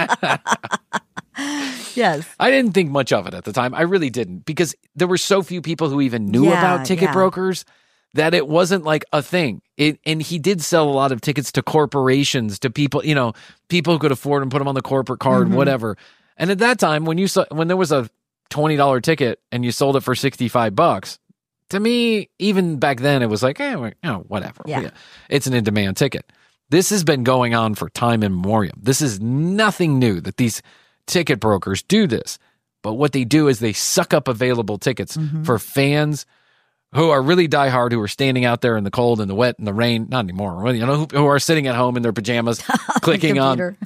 Yes. I didn't think much of it at the time. I really didn't, because there were so few people who even knew about ticket brokers that it wasn't like a thing. And he did sell a lot of tickets to corporations, to people, people who could afford them, put them on the corporate card, whatever. And at that time, when there was a $20 ticket and you sold it for $65, to me, even back then, it was like, whatever. Yeah. It's an in-demand ticket. This has been going on for time immemorial. This is nothing new that these ticket brokers do this. But what they do is they suck up available tickets for fans who are really diehard, who are standing out there in the cold and the wet and the rain, not anymore, who are sitting at home in their pajamas, clicking.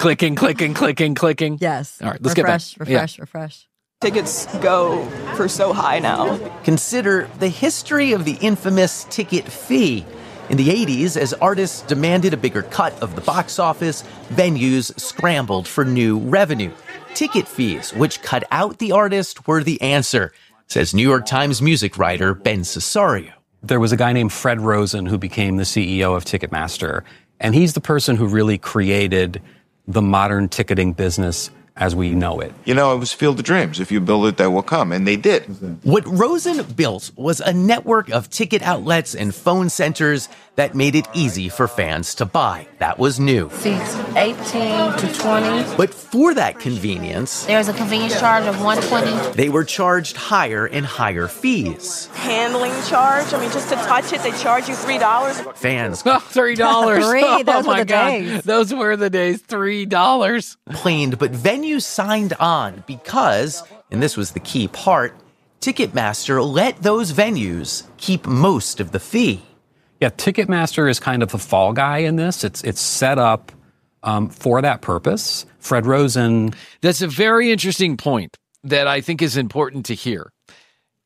Yes. All right, let's get back. Refresh. Tickets go for so high now. Consider the history of the infamous ticket fee. In the 80s, as artists demanded a bigger cut of the box office, venues scrambled for new revenue. Ticket fees, which cut out the artist, were the answer, says New York Times music writer Ben Cesario. There was a guy named Fred Rosen who became the CEO of Ticketmaster, and he's the person who really created the modern ticketing business as we know it. It was Field of Dreams. If you build it, they will come. And they did. What Rosen built was a network of ticket outlets and phone centers that made it easy for fans to buy. That was new. Seats 18 to 20. But for that convenience, there's a convenience charge of $120. They were charged higher and higher fees. Handling charge. Just to touch it, they charge you $3. Fans. $3. Those were the days. Those were the days. $3. Complained, but venues signed on because, and this was the key part, Ticketmaster let those venues keep most of the fee. Yeah, Ticketmaster is kind of the fall guy in this. It's set up for that purpose. Fred Rosen. That's a very interesting point that I think is important to hear.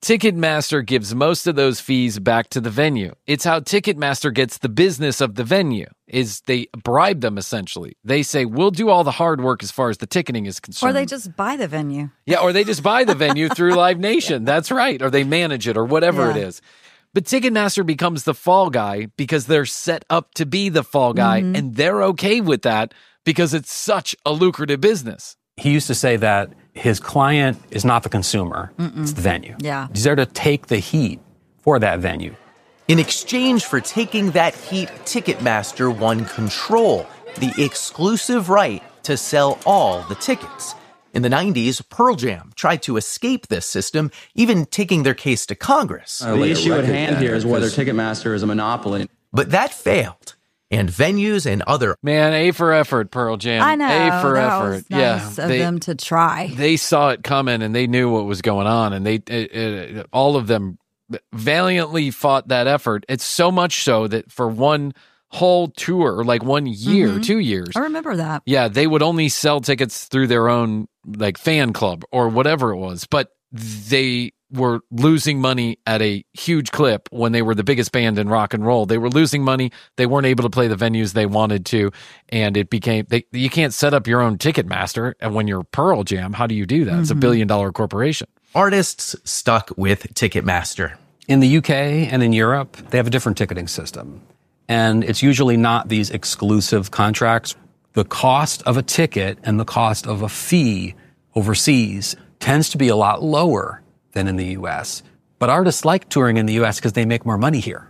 Ticketmaster gives most of those fees back to the venue. It's how Ticketmaster gets the business of the venue, is they bribe them essentially. They say, we'll do all the hard work as far as the ticketing is concerned. Or they just buy the venue. Yeah, or they just buy the venue through Live Nation. That's right. Or they manage it or whatever it is. But Ticketmaster becomes the fall guy because they're set up to be the fall guy, and they're okay with that because it's such a lucrative business. He used to say that his client is not the consumer, it's the venue. Yeah. He's there to take the heat for that venue. In exchange for taking that heat, Ticketmaster won control, the exclusive right to sell all the tickets. In the 90s, Pearl Jam tried to escape this system, even taking their case to Congress. The issue at hand here is whether Ticketmaster is a monopoly. But that failed. And venues and other... Man, A for effort, Pearl Jam. I know. A for that effort. Was nice of them to try. They saw it coming and they knew what was going on. And all of them valiantly fought that effort. It's so much so that for one whole tour, like 1 year, 2 years. I remember that. Yeah, they would only sell tickets through their own like fan club or whatever it was. But they were losing money at a huge clip when they were the biggest band in rock and roll. They were losing money. They weren't able to play the venues they wanted to. And it became, you can't set up your own Ticketmaster. And when you're Pearl Jam, how do you do that? It's a $1 billion corporation. Artists stuck with Ticketmaster. In the UK and in Europe, they have a different ticketing system. And it's usually not these exclusive contracts. The cost of a ticket and the cost of a fee overseas tends to be a lot lower than in the U.S. But artists like touring in the U.S. because they make more money here.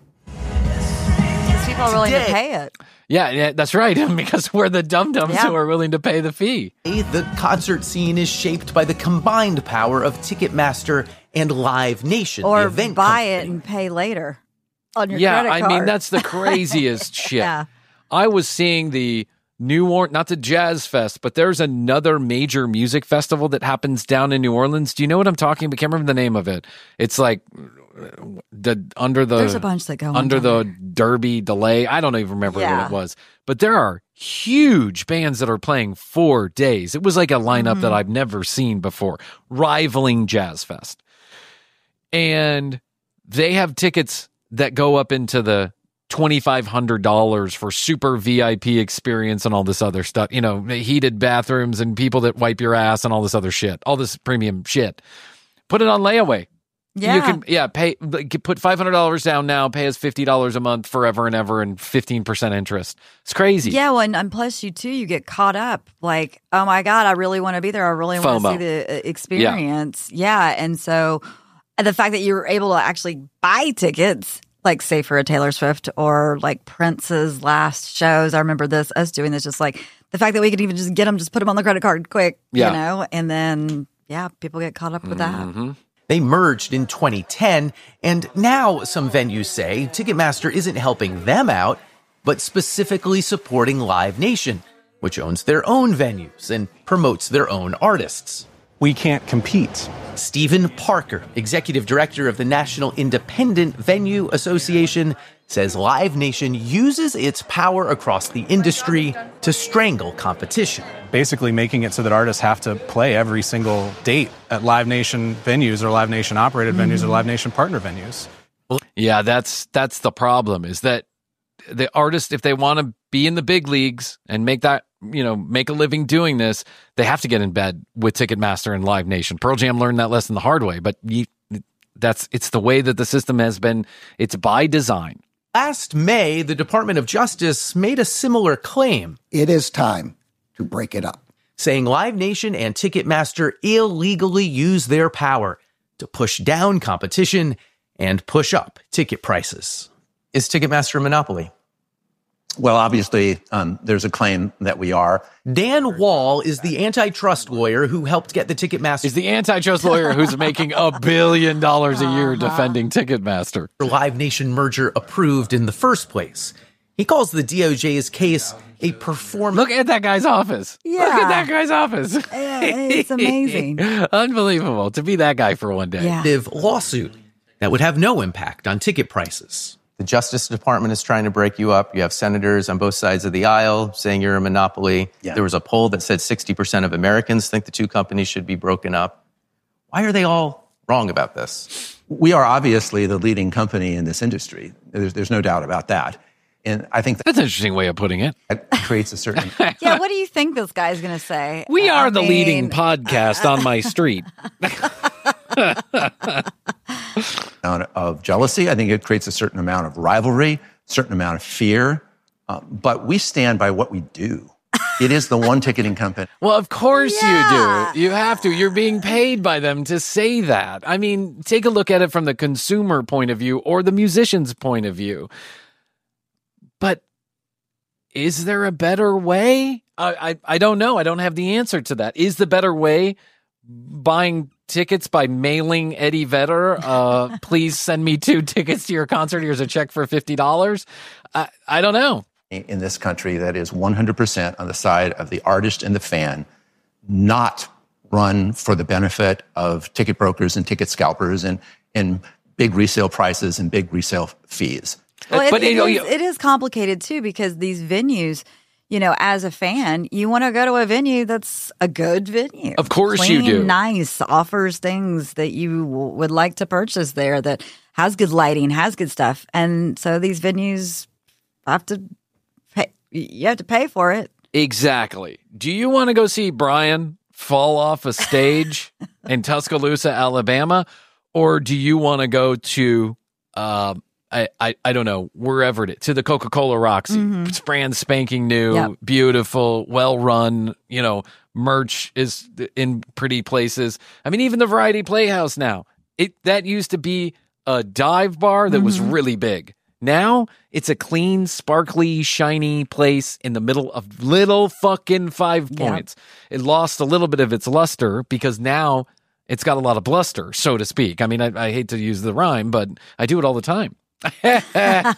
Because people are willing to pay it. Yeah, that's right. Because we're the dum-dums who are willing to pay the fee. The concert scene is shaped by the combined power of Ticketmaster and Live Nation. Or the event buy company. it and pay later on your Yeah, credit I card. mean, that's the craziest shit. Yeah. I was seeing the New Orleans, not the Jazz Fest, but there's another major music festival that happens down in New Orleans. Do you know what I'm talking about? I can't remember the name of it. It's like There's a bunch that go under the Derby delay. I don't even remember what it was. But there are huge bands that are playing 4 days. It was like a lineup that I've never seen before, rivaling Jazz Fest. And they have tickets that go up into the $2,500 for super VIP experience and all this other stuff. You know, heated bathrooms and people that wipe your ass and all this other shit. All this premium shit. Put it on layaway. Yeah. You can, put $500 down now, pay us $50 a month forever and ever and 15% interest. It's crazy. Yeah, well, and plus you get caught up like, oh my God, I really want to be there. I really want to see the experience. Yeah. And so the fact that you were able to actually buy tickets, like say for a Taylor Swift or like Prince's last shows. I remember us doing this, just like the fact that we could even just get them, just put them on the credit card quick, you know, and then, people get caught up with that. They merged in 2010, and now some venues say Ticketmaster isn't helping them out, but specifically supporting Live Nation, which owns their own venues and promotes their own artists. We can't compete. Stephen Parker, executive director of the National Independent Venue Association, says Live Nation uses its power across the industry to strangle competition. Basically making it so that artists have to play every single date at Live Nation venues or Live Nation operated venues or Live Nation partner venues. Yeah, that's the problem, is that the artists, if they want to be in the big leagues and make that, make a living doing this, they have to get in bed with Ticketmaster and Live Nation. Pearl Jam learned that lesson the hard way, but it's the way that the system has been. It's by design. Last May, the Department of Justice made a similar claim. It is time to break it up. Saying Live Nation and Ticketmaster illegally use their power to push down competition and push up ticket prices. Is Ticketmaster a monopoly? Well, obviously, there's a claim that we are. Dan Wall is the antitrust lawyer who helped get the Ticketmaster. Is the antitrust lawyer who's making $1 billion a year defending Ticketmaster. Live Nation merger approved in the first place. He calls the DOJ's case a performance. Look at that guy's office. Yeah. Look at that guy's office. It's amazing. Unbelievable to be that guy for one day. Yeah. Lawsuit that would have no impact on ticket prices. The Justice Department is trying to break you up. You have senators on both sides of the aisle saying you're a monopoly. Yeah. There was a poll that said 60% of Americans think the two companies should be broken up. Why are they all wrong about this? We are obviously the leading company in this industry. There's no doubt about that. And I think that's an interesting way of putting it. That creates a certain... Yeah, what do you think this guy's going to say? We are the leading podcast on my street. Of jealousy. I think it creates a certain amount of rivalry, certain amount of fear. But we stand by what we do. It is the one ticketing company. Well, of course you do. You have to. You're being paid by them to say that. I mean, take a look at it from the consumer point of view or the musician's point of view. But is there a better way? I don't know. I don't have the answer to that. Is the better way buying tickets by mailing Eddie Vedder? Please send me 2 tickets to your concert. Here's a check for $50. I don't know. In this country that is 100% on the side of the artist and the fan, not run for the benefit of ticket brokers and ticket scalpers and big resale prices and big resale fees. Well, it is complicated, too, because these venues, as a fan, you want to go to a venue that's a good venue. Of course Clean, you do. Nice, offers things that you would like to purchase there, that has good lighting, has good stuff. And so these venues have to pay. You have to pay for it. Exactly. Do you want to go see Brian fall off a stage in Tuscaloosa, Alabama? Or do you want to go to... I don't know, wherever it is, to the Coca-Cola Roxy. It's brand spanking new, beautiful, well-run, merch is in pretty places. I mean, even the Variety Playhouse now, that used to be a dive bar that was really big. Now, it's a clean, sparkly, shiny place in the middle of little fucking 5 Points. It lost a little bit of its luster because now it's got a lot of bluster, so to speak. I mean, I hate to use the rhyme, but I do it all the time. And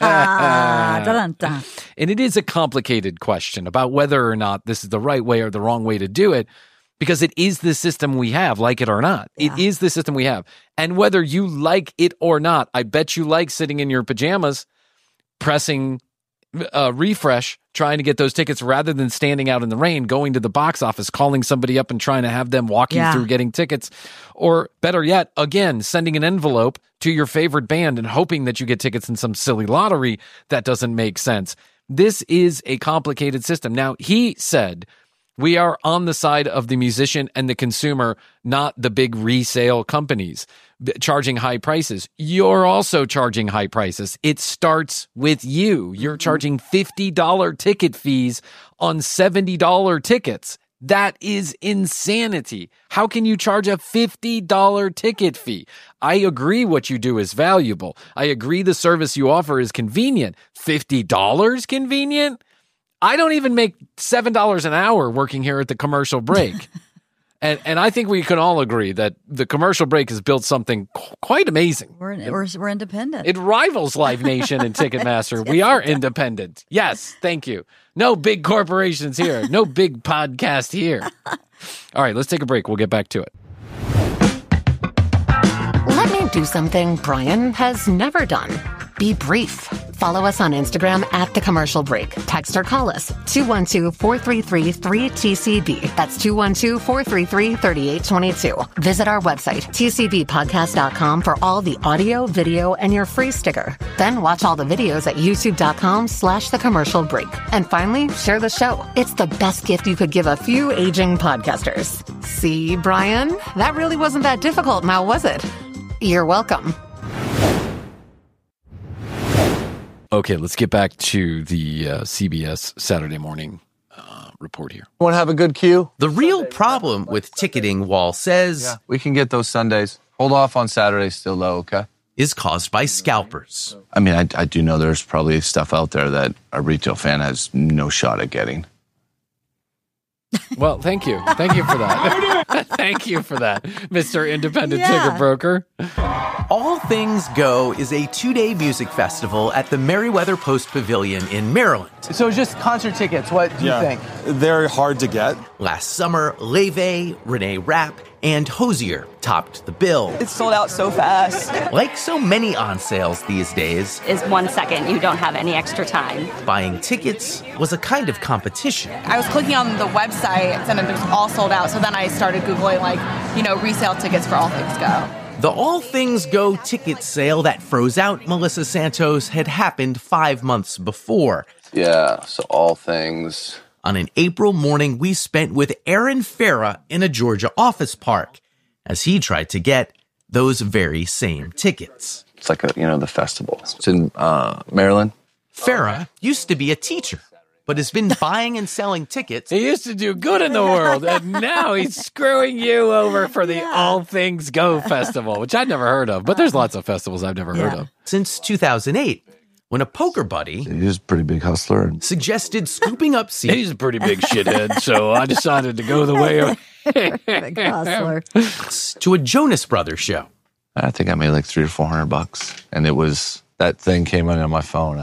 it is a complicated question about whether or not this is the right way or the wrong way to do it, because it is the system we have, like it or not. It is the system we have. And whether you like it or not, I bet you like sitting in your pajamas, pressing refresh, trying to get those tickets rather than standing out in the rain, going to the box office, calling somebody up and trying to have them walk you through getting tickets. Or better yet, again, sending an envelope to your favorite band and hoping that you get tickets in some silly lottery that doesn't make sense. This is a complicated system. Now, he said we are on the side of the musician and the consumer, not the big resale companies charging high prices. You're also charging high prices. It starts with you. You're charging $50 ticket fees on $70 tickets. That is insanity. How can you charge a $50 ticket fee? I agree what you do is valuable. I agree the service you offer is convenient. $50 convenient? I don't even make $7 an hour working here at the Commercial Break. And I think we can all agree that the Commercial Break has built something quite amazing. We're independent. It rivals Live Nation and Ticketmaster. We are independent. Yes, thank you. No big corporations here. No big podcast here. All right, let's take a break. We'll get back to it. Let me do something Brian has never done. Be brief. Follow us on Instagram at The Commercial Break. Text or call us 212-433-3TCB. That's 212-433-3822. Visit our website, tcbpodcast.com, for all the audio, video, and your free sticker. Then watch all the videos at youtube.com/The Commercial Break. And finally, share the show. It's the best gift you could give a few aging podcasters. See, Brian? That really wasn't that difficult now, was it? You're welcome. Okay, let's get back to the CBS Saturday morning report here. Want to have a good queue? The real problem with ticketing, Wall says... we can get those Sundays. Hold off on Saturdays still, though, okay? ...is caused by scalpers. I mean, I do know there's probably stuff out there that a retail fan has no shot at getting. Well, thank you. Thank you for that. Thank you for that, Mr. Independent Ticket Broker. All Things Go is a 2-day music festival at the Merriweather Post Pavilion in Maryland. So just concert tickets, what do you think? They're hard to get. Last summer, Leve, Renee Rapp, and Hozier topped the bill. It's sold out so fast. Like so many on sales these days, Is 1 second, you don't have any extra time. buying tickets was a kind of competition. I was clicking on the website and it was all sold out. So then I started Googling resale tickets for All Things Go. The All Things Go ticket sale that froze out Melissa Santos had happened 5 months before. Yeah, so All Things. On an April morning we spent with Aaron Farah in a Georgia office park as he tried to get those very same tickets. It's like the festival. It's in Maryland. Farah used to be a teacher, but has been buying and selling tickets. He used to do good in the world, and now he's screwing you over for the All Things Go festival, which I'd never heard of. But there's lots of festivals I've never heard of. Since 2008, when a poker buddy... He's a pretty big hustler. ...suggested scooping up seats... He's a pretty big shithead, so I decided to go the way of... Big hustler. ...to a Jonas Brothers show. I think I made like $300 or $400, and it was... That thing came in on my phone.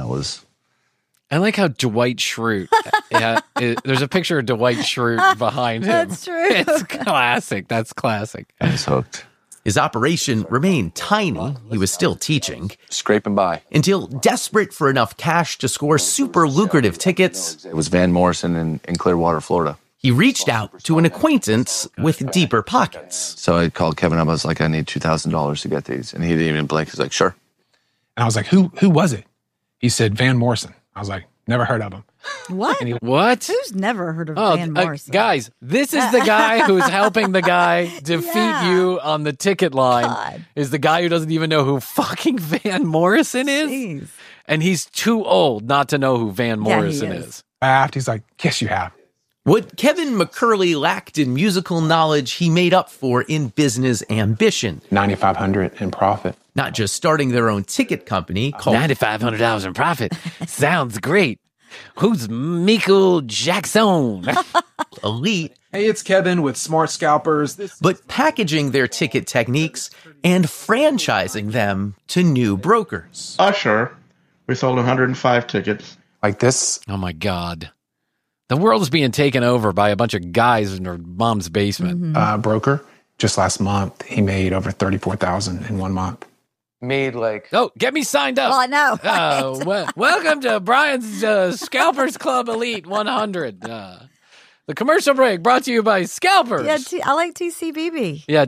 I like how Dwight Schrute, there's a picture of Dwight Schrute behind him. That's true. It's classic. That's classic. I was hooked. His operation remained tiny. He was still teaching. Scraping by. Until, desperate for enough cash to score super lucrative tickets... It was Van Morrison in Clearwater, Florida. He reached out to an acquaintance with deeper pockets. So I called Kevin up. I was like, I need $2,000 to get these. And he didn't even blink. He's like, sure. And I was like, who was it? He said, Van Morrison. I was like, never heard of him. What? What? Who's never heard of Van Morrison? Guys, this is the guy who's helping the guy defeat you on the ticket line. God. Is the guy who doesn't even know who fucking Van Morrison is. Jeez. And he's too old not to know who Van Morrison is. Laughed. He's like, yes, you have. What Kevin McCurley lacked in musical knowledge, he made up for in business ambition. $9,500 in profit. Not just starting their own ticket company called $9,500 in profit. Sounds great. Who's Michael Jackson? Elite. Hey, it's Kevin with Smart Scalpers. But packaging their ticket techniques and franchising them to new brokers. Usher, we sold 105 tickets. Like this. Oh my God. The world is being taken over by a bunch of guys in their mom's basement. Mm-hmm. Broker, just last month, he made over $34,000 in 1 month. Made like... Oh, get me signed up. Well, I know. Welcome to Brian's Scalpers Club Elite 100. The commercial break brought to you by Scalpers. Yeah, I like TCBB. Yeah,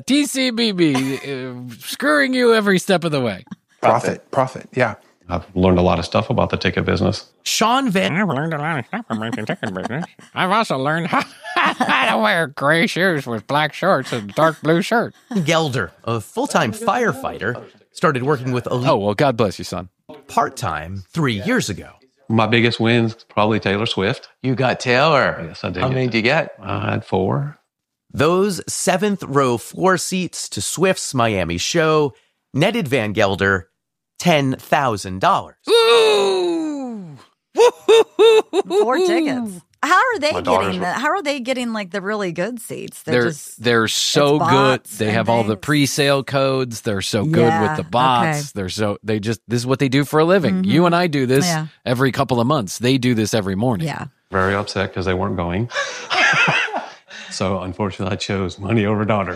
TCBB, screwing you every step of the way. Profit, yeah. I've learned a lot of stuff about the ticket business. Sean Van... I've learned a lot of stuff about the ticket business. I've also learned how to wear gray shoes with black shorts and dark blue shirt. Gelder, a full-time firefighter, started working with Elite... Oh, well, God bless you, son. ...part-time 3 years ago. My biggest win's probably Taylor Swift. You got Taylor? Yes, I did. How many did you get? I had 4. Those 7th-row floor seats to Swift's Miami show netted Van Gelder $10,000. Ooh! 4 tickets. How are they getting that? How are they getting like the really good seats? They're so good. They have all the pre-sale codes. They're so good with the bots. Okay. This is what they do for a living. Mm-hmm. You and I do this every couple of months. They do this every morning. Yeah. Very upset because they weren't going. So, unfortunately, I chose money over daughters.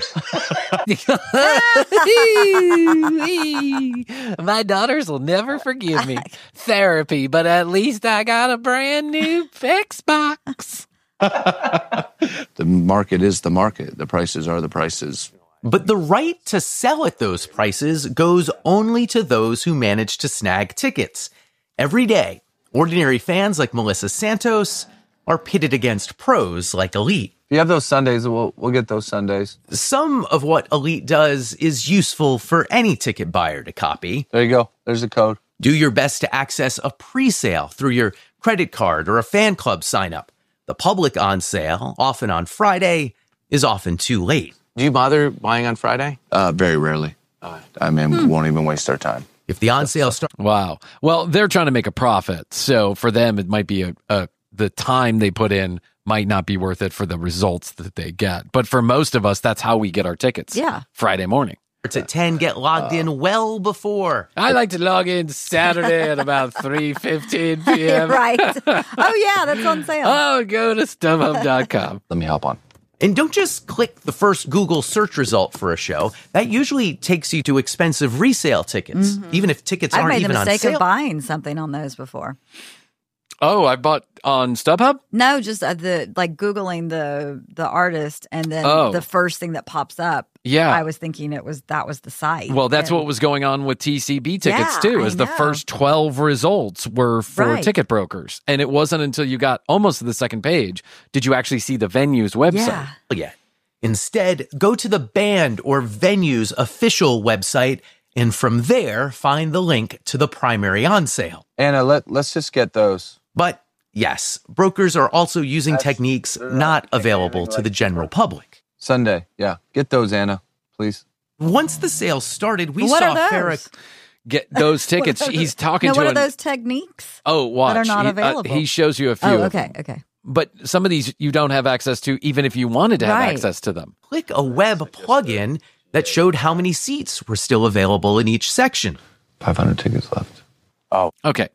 My daughters will never forgive me. Therapy, but at least I got a brand new Xbox. The market is the market. The prices are the prices. But the right to sell at those prices goes only to those who manage to snag tickets. Every day, ordinary fans like Melissa Santos are pitted against pros like Elite. If you have those Sundays, we'll get those Sundays. Some of what Elite does is useful for any ticket buyer to copy. There you go. There's the code. Do your best to access a pre-sale through your credit card or a fan club sign-up. The public on sale, often on Friday, is often too late. Do you bother buying on Friday? Very rarely. I mean, we won't even waste our time. If the on sale starts... Wow. Well, they're trying to make a profit. So for them, it might be the time they put in might not be worth it for the results that they get. But for most of us, that's how we get our tickets. Yeah. Friday morning. It's at 10, get logged in well before. I like to log in Saturday at about 3:15 p.m. Right. Oh, yeah, that's on sale. Oh, go to StubHub.com. Let me hop on. And don't just click the first Google search result for a show. That usually takes you to expensive resale tickets, even if tickets aren't even on sale. I've made the mistake of buying something on those before. Oh, I bought on StubHub? No, just Googling the artist and then the first thing that pops up Yeah. I was thinking that was the site. Well, that's what was going on with TCB tickets too, is the first 12 results were for ticket brokers. And it wasn't until you got almost to the second page did you actually see the venue's website. Yeah. Instead, go to the band or venue's official website, and from there, find the link to the primary on sale. Anna, let's just get those. But yes, brokers are also using techniques not available to the general public. Sunday, yeah. Get those, Anna, please. Once the sale started, we What saw are those? Farah get those tickets. He's talking to what are those techniques? Oh, watch. That are not available. He shows you a few. Oh, okay. But some of these you don't have access to, even if you wanted to have access to them. Click a web plugin that showed how many seats were still available in each section. 500 tickets left. Oh. Okay.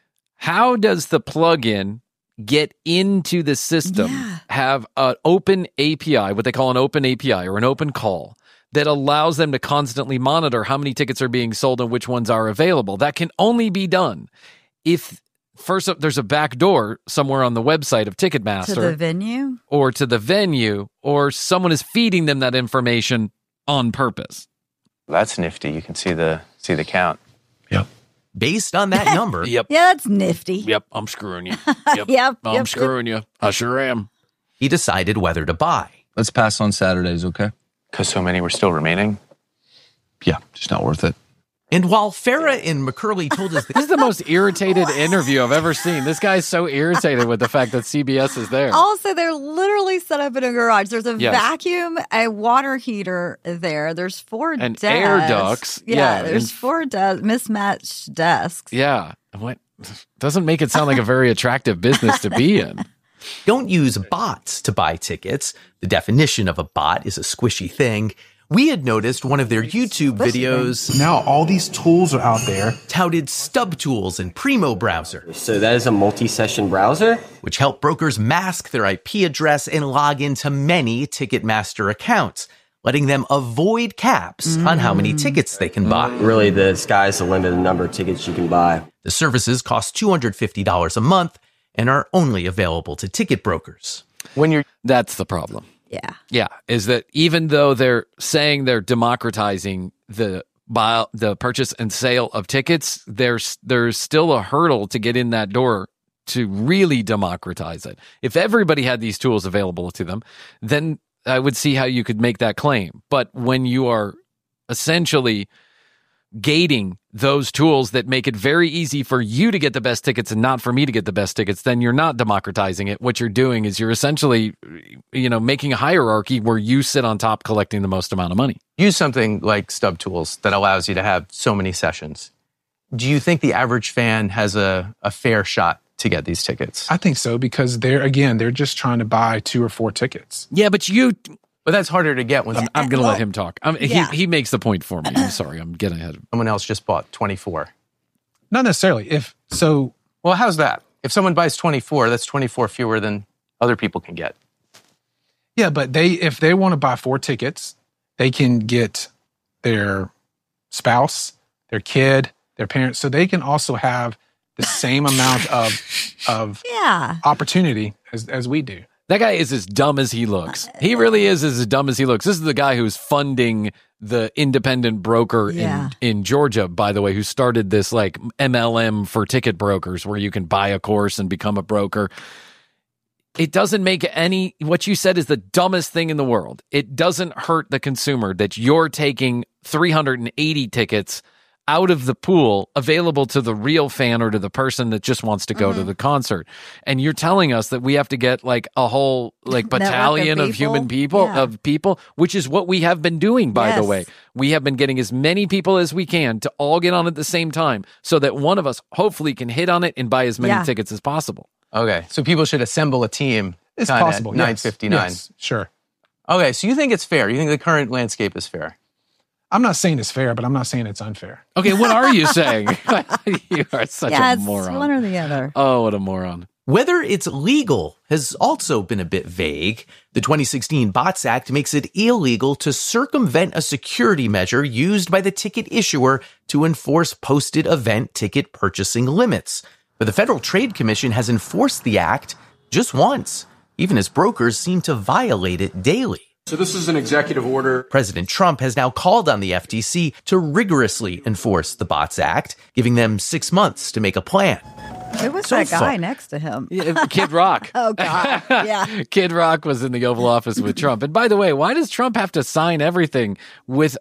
How does the plugin get into the system, have an open API, what they call an open API or an open call, that allows them to constantly monitor how many tickets are being sold and which ones are available? That can only be done if first there's a back door somewhere on the website of Ticketmaster. To the venue? Or to the venue, or someone is feeding them that information on purpose. That's nifty. You can see the count. Yep. Based on that number. Yeah, that's nifty. Yep, I'm screwing you. Yep. I'm screwing you. I sure am. He decided whether to buy. Let's pass on Saturdays, okay? Because so many were still remaining. Yeah, just not worth it. And while Farah and McCurley told us This is the most irritated interview I've ever seen. This guy's so irritated with the fact that CBS is there. Also, they're literally set up in a garage. There's a vacuum, a water heater there. There's 4 and desks. Air ducts. Yeah, there's 4 mismatched desks. Yeah. What? Doesn't make it sound like a very attractive business to be in. Don't use bots to buy tickets. The definition of a bot is a squishy thing. We had noticed one of their YouTube videos. Now all these tools are out there. Touted Stub Tools and Primo Browser. So that is a multi-session browser? Which help brokers mask their IP address and log into many Ticketmaster accounts, letting them avoid caps on how many tickets they can buy. Really, the sky's the limit of the number of tickets you can buy. The services cost $250 a month and are only available to ticket brokers. That's the problem. Yeah, is that even though they're saying they're democratizing the purchase and sale of tickets, there's still a hurdle to get in that door to really democratize it. If everybody had these tools available to them, then I would see how you could make that claim. But when you are essentially gating those tools that make it very easy for you to get the best tickets and not for me to get the best tickets, then you're not democratizing it. What you're doing is you're essentially, making a hierarchy where you sit on top collecting the most amount of money. Use something like Stub Tools that allows you to have so many sessions. Do you think the average fan has a fair shot to get these tickets? I think so, because they're just trying to buy 2 or 4 tickets. Yeah, but that's harder to get when I'm going to let him talk. He makes the point for me. I'm sorry. I'm getting ahead of him. Someone else just bought 24. Not necessarily. Well, how's that? If someone buys 24, that's 24 fewer than other people can get. Yeah, but if they want to buy 4 tickets, they can get their spouse, their kid, their parents, so they can also have the same amount of opportunity as we do. That guy is as dumb as he looks. He really is as dumb as he looks. This is the guy who's funding the independent broker in Georgia, by the way, who started this like MLM for ticket brokers where you can buy a course and become a broker. It doesn't make what you said is the dumbest thing in the world. It doesn't hurt the consumer that you're taking 380 tickets out of the pool available to the real fan or to the person that just wants to go to the concert. And you're telling us that we have to get like a whole like battalion of human people, which is what we have been doing, by the way. We have been getting as many people as we can to all get on at the same time so that one of us hopefully can hit on it and buy as many tickets as possible. Okay, so people should assemble a team. It's possible. At 9:59. Yes, sure. Okay, so you think it's fair? You think the current landscape is fair? I'm not saying it's fair, but I'm not saying it's unfair. Okay, what are you saying? You are such a moron. It's one or the other. Oh, what a moron. Whether it's legal has also been a bit vague. The 2016 Bots Act makes it illegal to circumvent a security measure used by the ticket issuer to enforce posted event ticket purchasing limits. But the Federal Trade Commission has enforced the act just once, even as brokers seem to violate it daily. So this is an executive order. President Trump has now called on the FTC to rigorously enforce the Bots Act, giving them 6 months to make a plan. Who was So that guy far- next to him? Kid Rock. Oh, God. Yeah. Kid Rock was in the Oval Office with Trump. And by the way, why does Trump have to sign everything with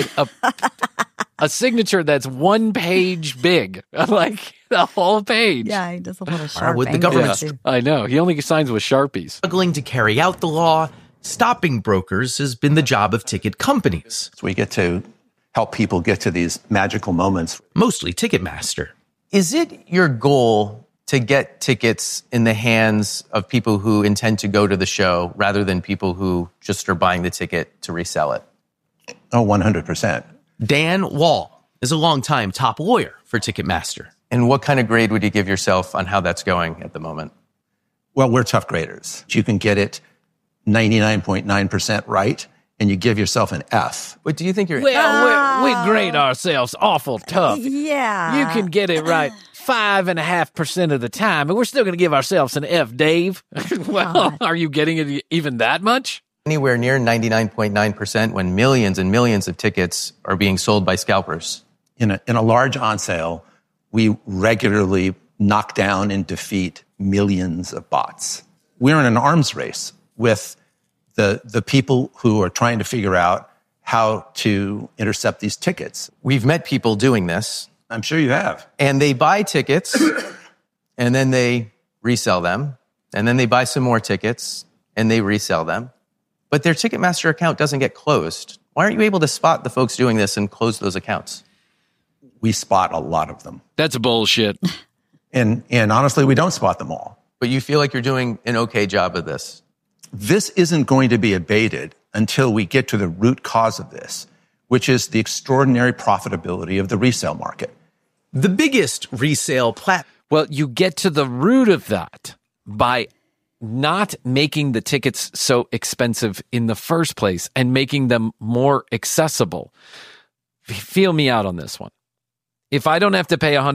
a signature that's 1 page big? Like the whole page. Yeah, he does a little sharp would the angle, government too. I know. He only signs with Sharpies. Struggling to carry out the law, stopping brokers has been the job of ticket companies. So we get to help people get to these magical moments. Mostly Ticketmaster. Is it your goal to get tickets in the hands of people who intend to go to the show rather than people who just are buying the ticket to resell it? Oh, 100%. Dan Wall is a longtime top lawyer for Ticketmaster. And what kind of grade would you give yourself on how that's going at the moment? Well, we're tough graders. You can get it 99.9% right, and you give yourself an F. But do you think you're... Well, we grade ourselves awful tough. Yeah. You can get it right 5.5% of the time, and we're still going to give ourselves an F, Dave. Well, are you getting it even that much? Anywhere near 99.9% when millions and millions of tickets are being sold by scalpers. In a large on sale, we regularly knock down and defeat millions of bots. We're in an arms race with the people who are trying to figure out how to intercept these tickets. We've met people doing this. I'm sure you have. And they buy tickets, and then they resell them, and then they buy some more tickets, and they resell them. But their Ticketmaster account doesn't get closed. Why aren't you able to spot the folks doing this and close those accounts? We spot a lot of them. That's bullshit. And honestly, we don't spot them all. But you feel like you're doing an okay job of this. This isn't going to be abated until we get to the root cause of this, which is the extraordinary profitability of the resale market. The biggest resale platform. Well, you get to the root of that by not making the tickets so expensive in the first place and making them more accessible. Feel me out on this one. If I don't have to pay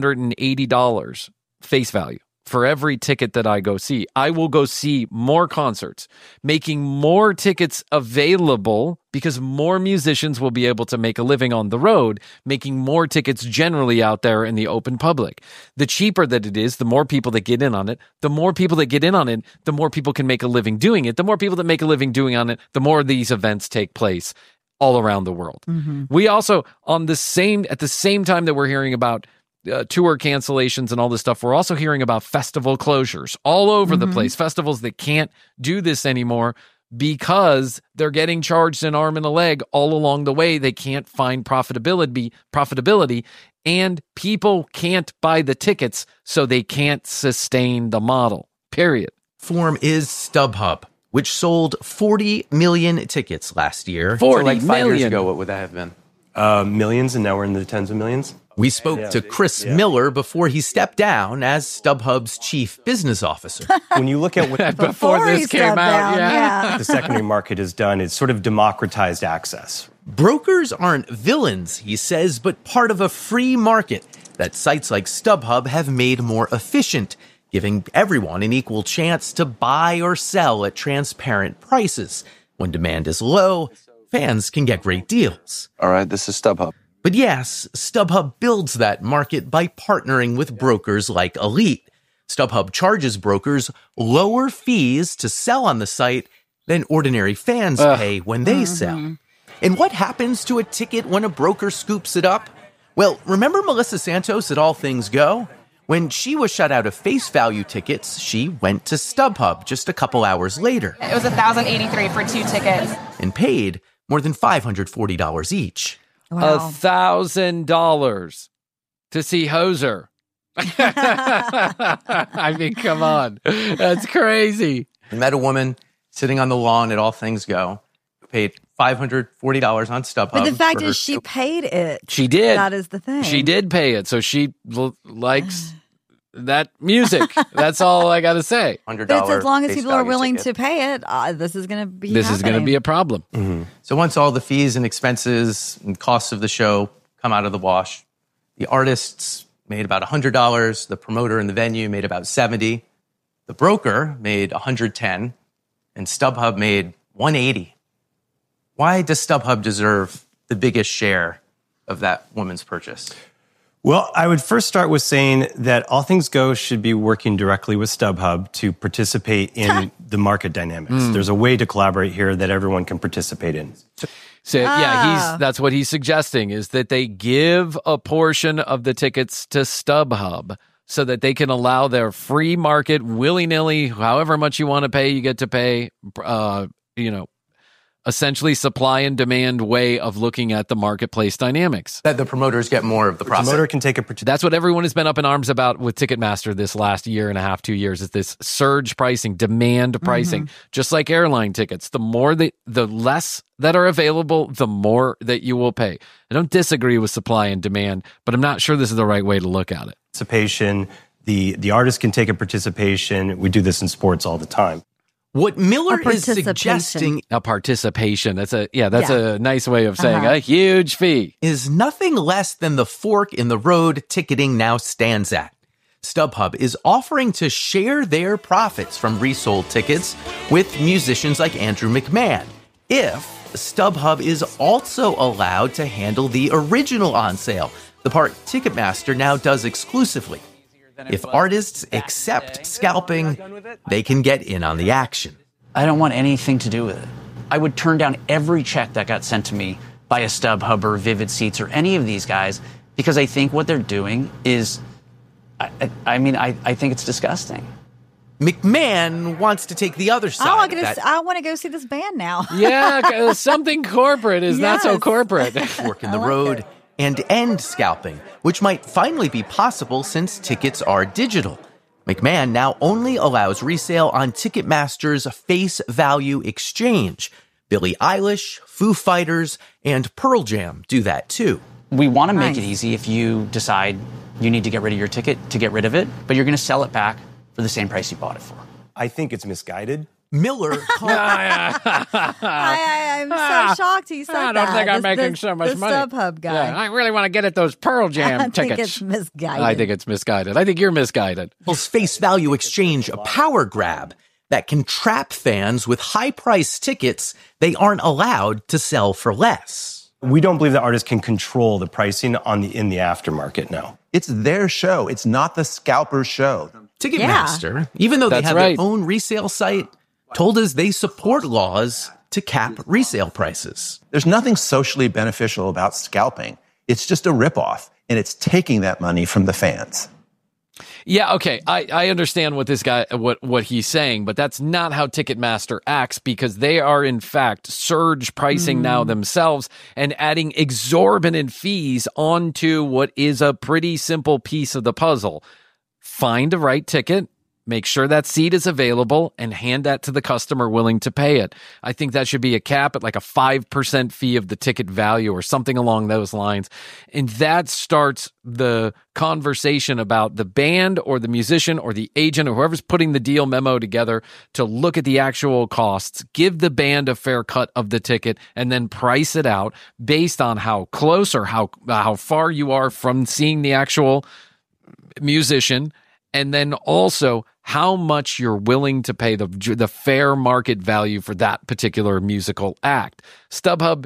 $180 face value for every ticket that I go see, I will go see more concerts, making more tickets available because more musicians will be able to make a living on the road, making more tickets generally out there in the open public. The cheaper that it is, the more people that get in on it. The more people that get in on it, the more people can make a living doing it. The more people that make a living doing on it, the more these events take place all around the world. Mm-hmm. We also, at the same time that we're hearing about tour cancellations and all this stuff, we're also hearing about festival closures all over the place. Festivals that can't do this anymore because they're getting charged an arm and a leg all along the way. They can't find profitability, and people can't buy the tickets, so they can't sustain the model, period. Form is StubHub, which sold 40 million tickets last year. 40 so like 5 million. years ago, what would that have been? Millions, and now we're in the tens of millions. We spoke to Chris Miller before he stepped down as StubHub's chief business officer. When you look at what before this came out, the secondary market has done, it's sort of democratized access. Brokers aren't villains, he says, but part of a free market that sites like StubHub have made more efficient, giving everyone an equal chance to buy or sell at transparent prices. When demand is low, fans can get great deals. All right, this is StubHub. But yes, StubHub builds that market by partnering with brokers like Elite. StubHub charges brokers lower fees to sell on the site than ordinary fans pay when they sell. And what happens to a ticket when a broker scoops it up? Well, remember Melissa Santos at All Things Go? When she was shut out of face value tickets, she went to StubHub just a couple hours later. It was $1,083 for 2 tickets. And paid more than $540 each. Wow. $1,000 to see Hoser. I mean, come on. That's crazy. I met a woman sitting on the lawn at All Things Go, who paid $540 on StubHub. But the fact is, she paid it. She did. That is the thing. She did pay it. So she likes that music. That's all I got to say. $100. But as long as people are willing to pay it, this is going to be is going to be a problem. Mm-hmm. So once all the fees and expenses and costs of the show come out of the wash, the artists made about $100. The promoter and the venue made about $70. The broker made $110, and StubHub made $180. Why does StubHub deserve the biggest share of that woman's purchase? Well, I would first start with saying that All Things Go should be working directly with StubHub to participate in the market dynamics. There's a way to collaborate here that everyone can participate in. So yeah, that's what he's suggesting, is that they give a portion of the tickets to StubHub so that they can allow their free market, willy-nilly, however much you want to pay, you get to pay, essentially supply and demand way of looking at the marketplace dynamics. That the promoters get more of the profit. The promoter can take That's what everyone has been up in arms about with Ticketmaster this last year and a half, 2 years, is this surge pricing, demand pricing, just like airline tickets. The more the less that are available, the more that you will pay. I don't disagree with supply and demand, but I'm not sure this is the right way to look at it. Participation, the artist can take a participation. We do this in sports all the time. What Miller is suggesting, a participation. That's a nice way of saying a huge fee, is nothing less than the fork in the road ticketing now stands at. StubHub is offering to share their profits from resold tickets with musicians like Andrew McMahon, if StubHub is also allowed to handle the original on sale, the part Ticketmaster now does exclusively. If artists accept scalping, they can get in on the action. I don't want anything to do with it. I would turn down every check that got sent to me by a StubHub or Vivid Seats or any of these guys, because I think what they're doing is, I think it's disgusting. McMahon wants to take the other side. I want to go see this band now. Yeah, something corporate is not so corporate. Fork in the road and end scalping, which might finally be possible since tickets are digital. McMahon now only allows resale on Ticketmaster's face value exchange. Billie Eilish, Foo Fighters, and Pearl Jam do that too. We want to make it easy if you decide you need to get rid of your ticket to get rid of it, but you're going to sell it back for the same price you bought it for. I think it's misguided. Miller called... I'm so shocked he said that. I don't think I'm making so much money. The StubHub guy. Yeah, I really want to get at those Pearl Jam tickets. I think it's misguided. I think it's misguided. I think you're misguided. Face value exchange, a power grab that can trap fans with high-priced tickets they aren't allowed to sell for less. We don't believe that artists can control the pricing in the aftermarket, no. It's their show. It's not the scalper's show. Ticketmaster, even though they have their own resale site, told us they support laws to cap resale prices. There's nothing socially beneficial about scalping. It's just a ripoff, and it's taking that money from the fans. Yeah, okay. I understand what this guy what he's saying, but that's not how Ticketmaster acts, because they are in fact surge pricing now themselves and adding exorbitant fees onto what is a pretty simple piece of the puzzle. Find a right ticket, make sure that seat is available, and hand that to the customer willing to pay it. I think that should be a cap at like a 5% fee of the ticket value or something along those lines. And that starts the conversation about the band or the musician or the agent or whoever's putting the deal memo together to look at the actual costs, give the band a fair cut of the ticket, and then price it out based on how close or how far you are from seeing the actual musician, and then also how much you're willing to pay the fair market value for that particular musical act. StubHub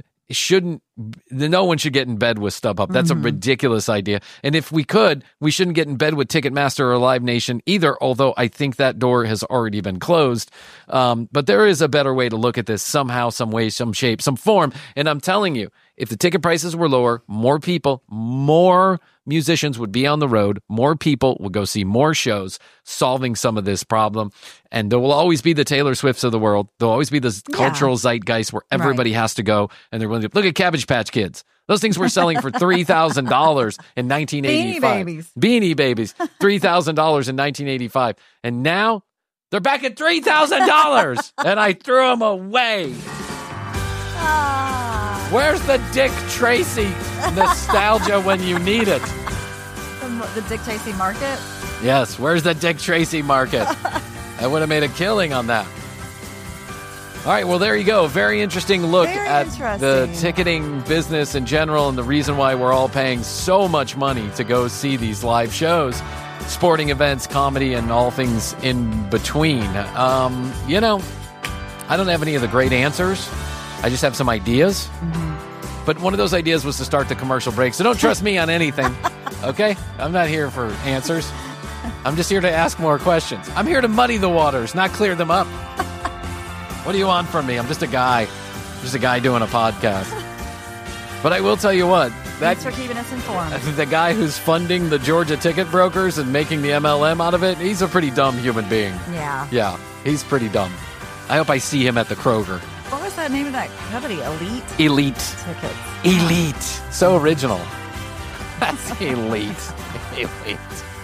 no one should get in bed with StubHub. That's a ridiculous idea. And if we could, we shouldn't get in bed with Ticketmaster or Live Nation either, although I think that door has already been closed. But there is a better way to look at this somehow, some way, some shape, some form. And I'm telling you, if the ticket prices were lower, more musicians would be on the road, more people would go see more shows, solving some of this problem. And there will always be the Taylor Swifts of the world. There'll always be this cultural zeitgeist where everybody has to go, and they're willing to look at Cabbage Patch Kids. Those things were selling for $3,000 in 1985. Beanie Babies, $3,000 in 1985. And now they're back at $3,000, and I threw them away. Where's the Dick Tracy nostalgia when you need it? The Dick Tracy market? Yes, where's the Dick Tracy market? I would have made a killing on that. All right, well, there you go. Very interesting look at the ticketing business in general and the reason why we're all paying so much money to go see these live shows, sporting events, comedy, and all things in between. I don't have any of the great answers, I just have some ideas. But one of those ideas was to start the commercial break. So don't trust me on anything, okay? I'm not here for answers. I'm just here to ask more questions. I'm here to muddy the waters, not clear them up. What do you want from me? I'm just a guy. Just a guy doing a podcast. But I will tell you what. Thanks for keeping us informed. The guy who's funding the Georgia ticket brokers and making the MLM out of it, he's a pretty dumb human being. Yeah. Yeah, he's pretty dumb. I hope I see him at the Kroger. What was that name of that company? Elite. Tickets. Elite. So original. That's elite. Elite.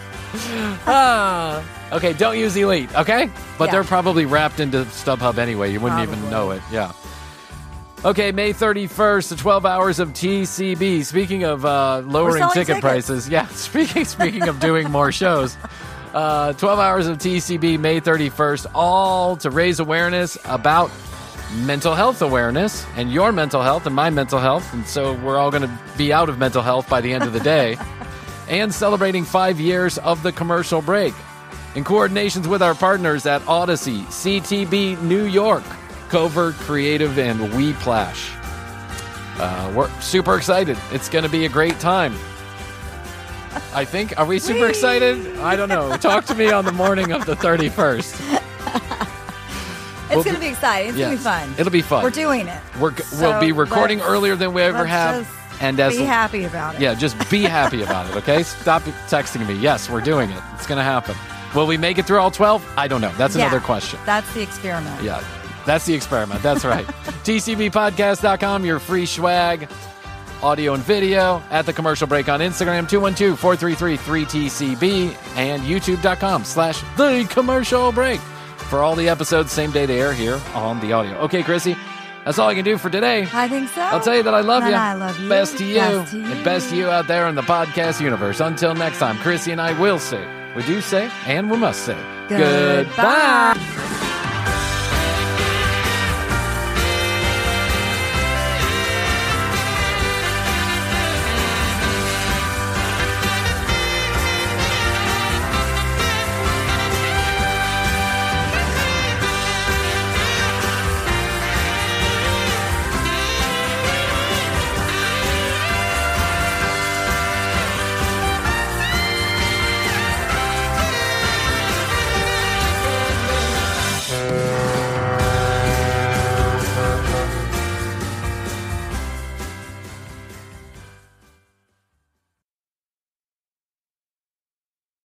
Okay, don't use Elite, okay? But they're probably wrapped into StubHub anyway. You wouldn't even know it. Yeah. Okay, May 31st, 12 hours of TCB. Speaking of lowering ticket prices. Yeah, speaking of doing more shows. 12 hours of TCB, May 31st, all to raise awareness about mental health awareness and your mental health and my mental health. And so we're all going to be out of mental health by the end of the day. And celebrating 5 years of the commercial break. In coordinations with our partners at Odyssey, CTB New York, Covert Creative, and Weplash. We're super excited. It's going to be a great time. I think. Are we super excited? I don't know. Talk to me on the morning of the 31st. It's going to be exciting. It's going to be fun. It'll be fun. We're doing it. We'll be recording earlier than we ever have. And be happy about it. Yeah, just be happy about it, okay? Stop texting me. Yes, we're doing it. It's going to happen. Will we make it through all 12? I don't know. That's another question. That's the experiment. Yeah, that's the experiment. That's right. TCBpodcast.com, your free swag, audio and video, at The Commercial Break on Instagram, 212-433-3TCB, and youtube.com/The Commercial Break for all the episodes, same day they air here on the audio. Okay, Chrissy. That's all I can do for today. I think so. I'll tell you that I love you. I love you. Best to you. Best to you. And best to you out there in the podcast universe. Until next time, Chrissy and I will say, we do say, and we must say, goodbye.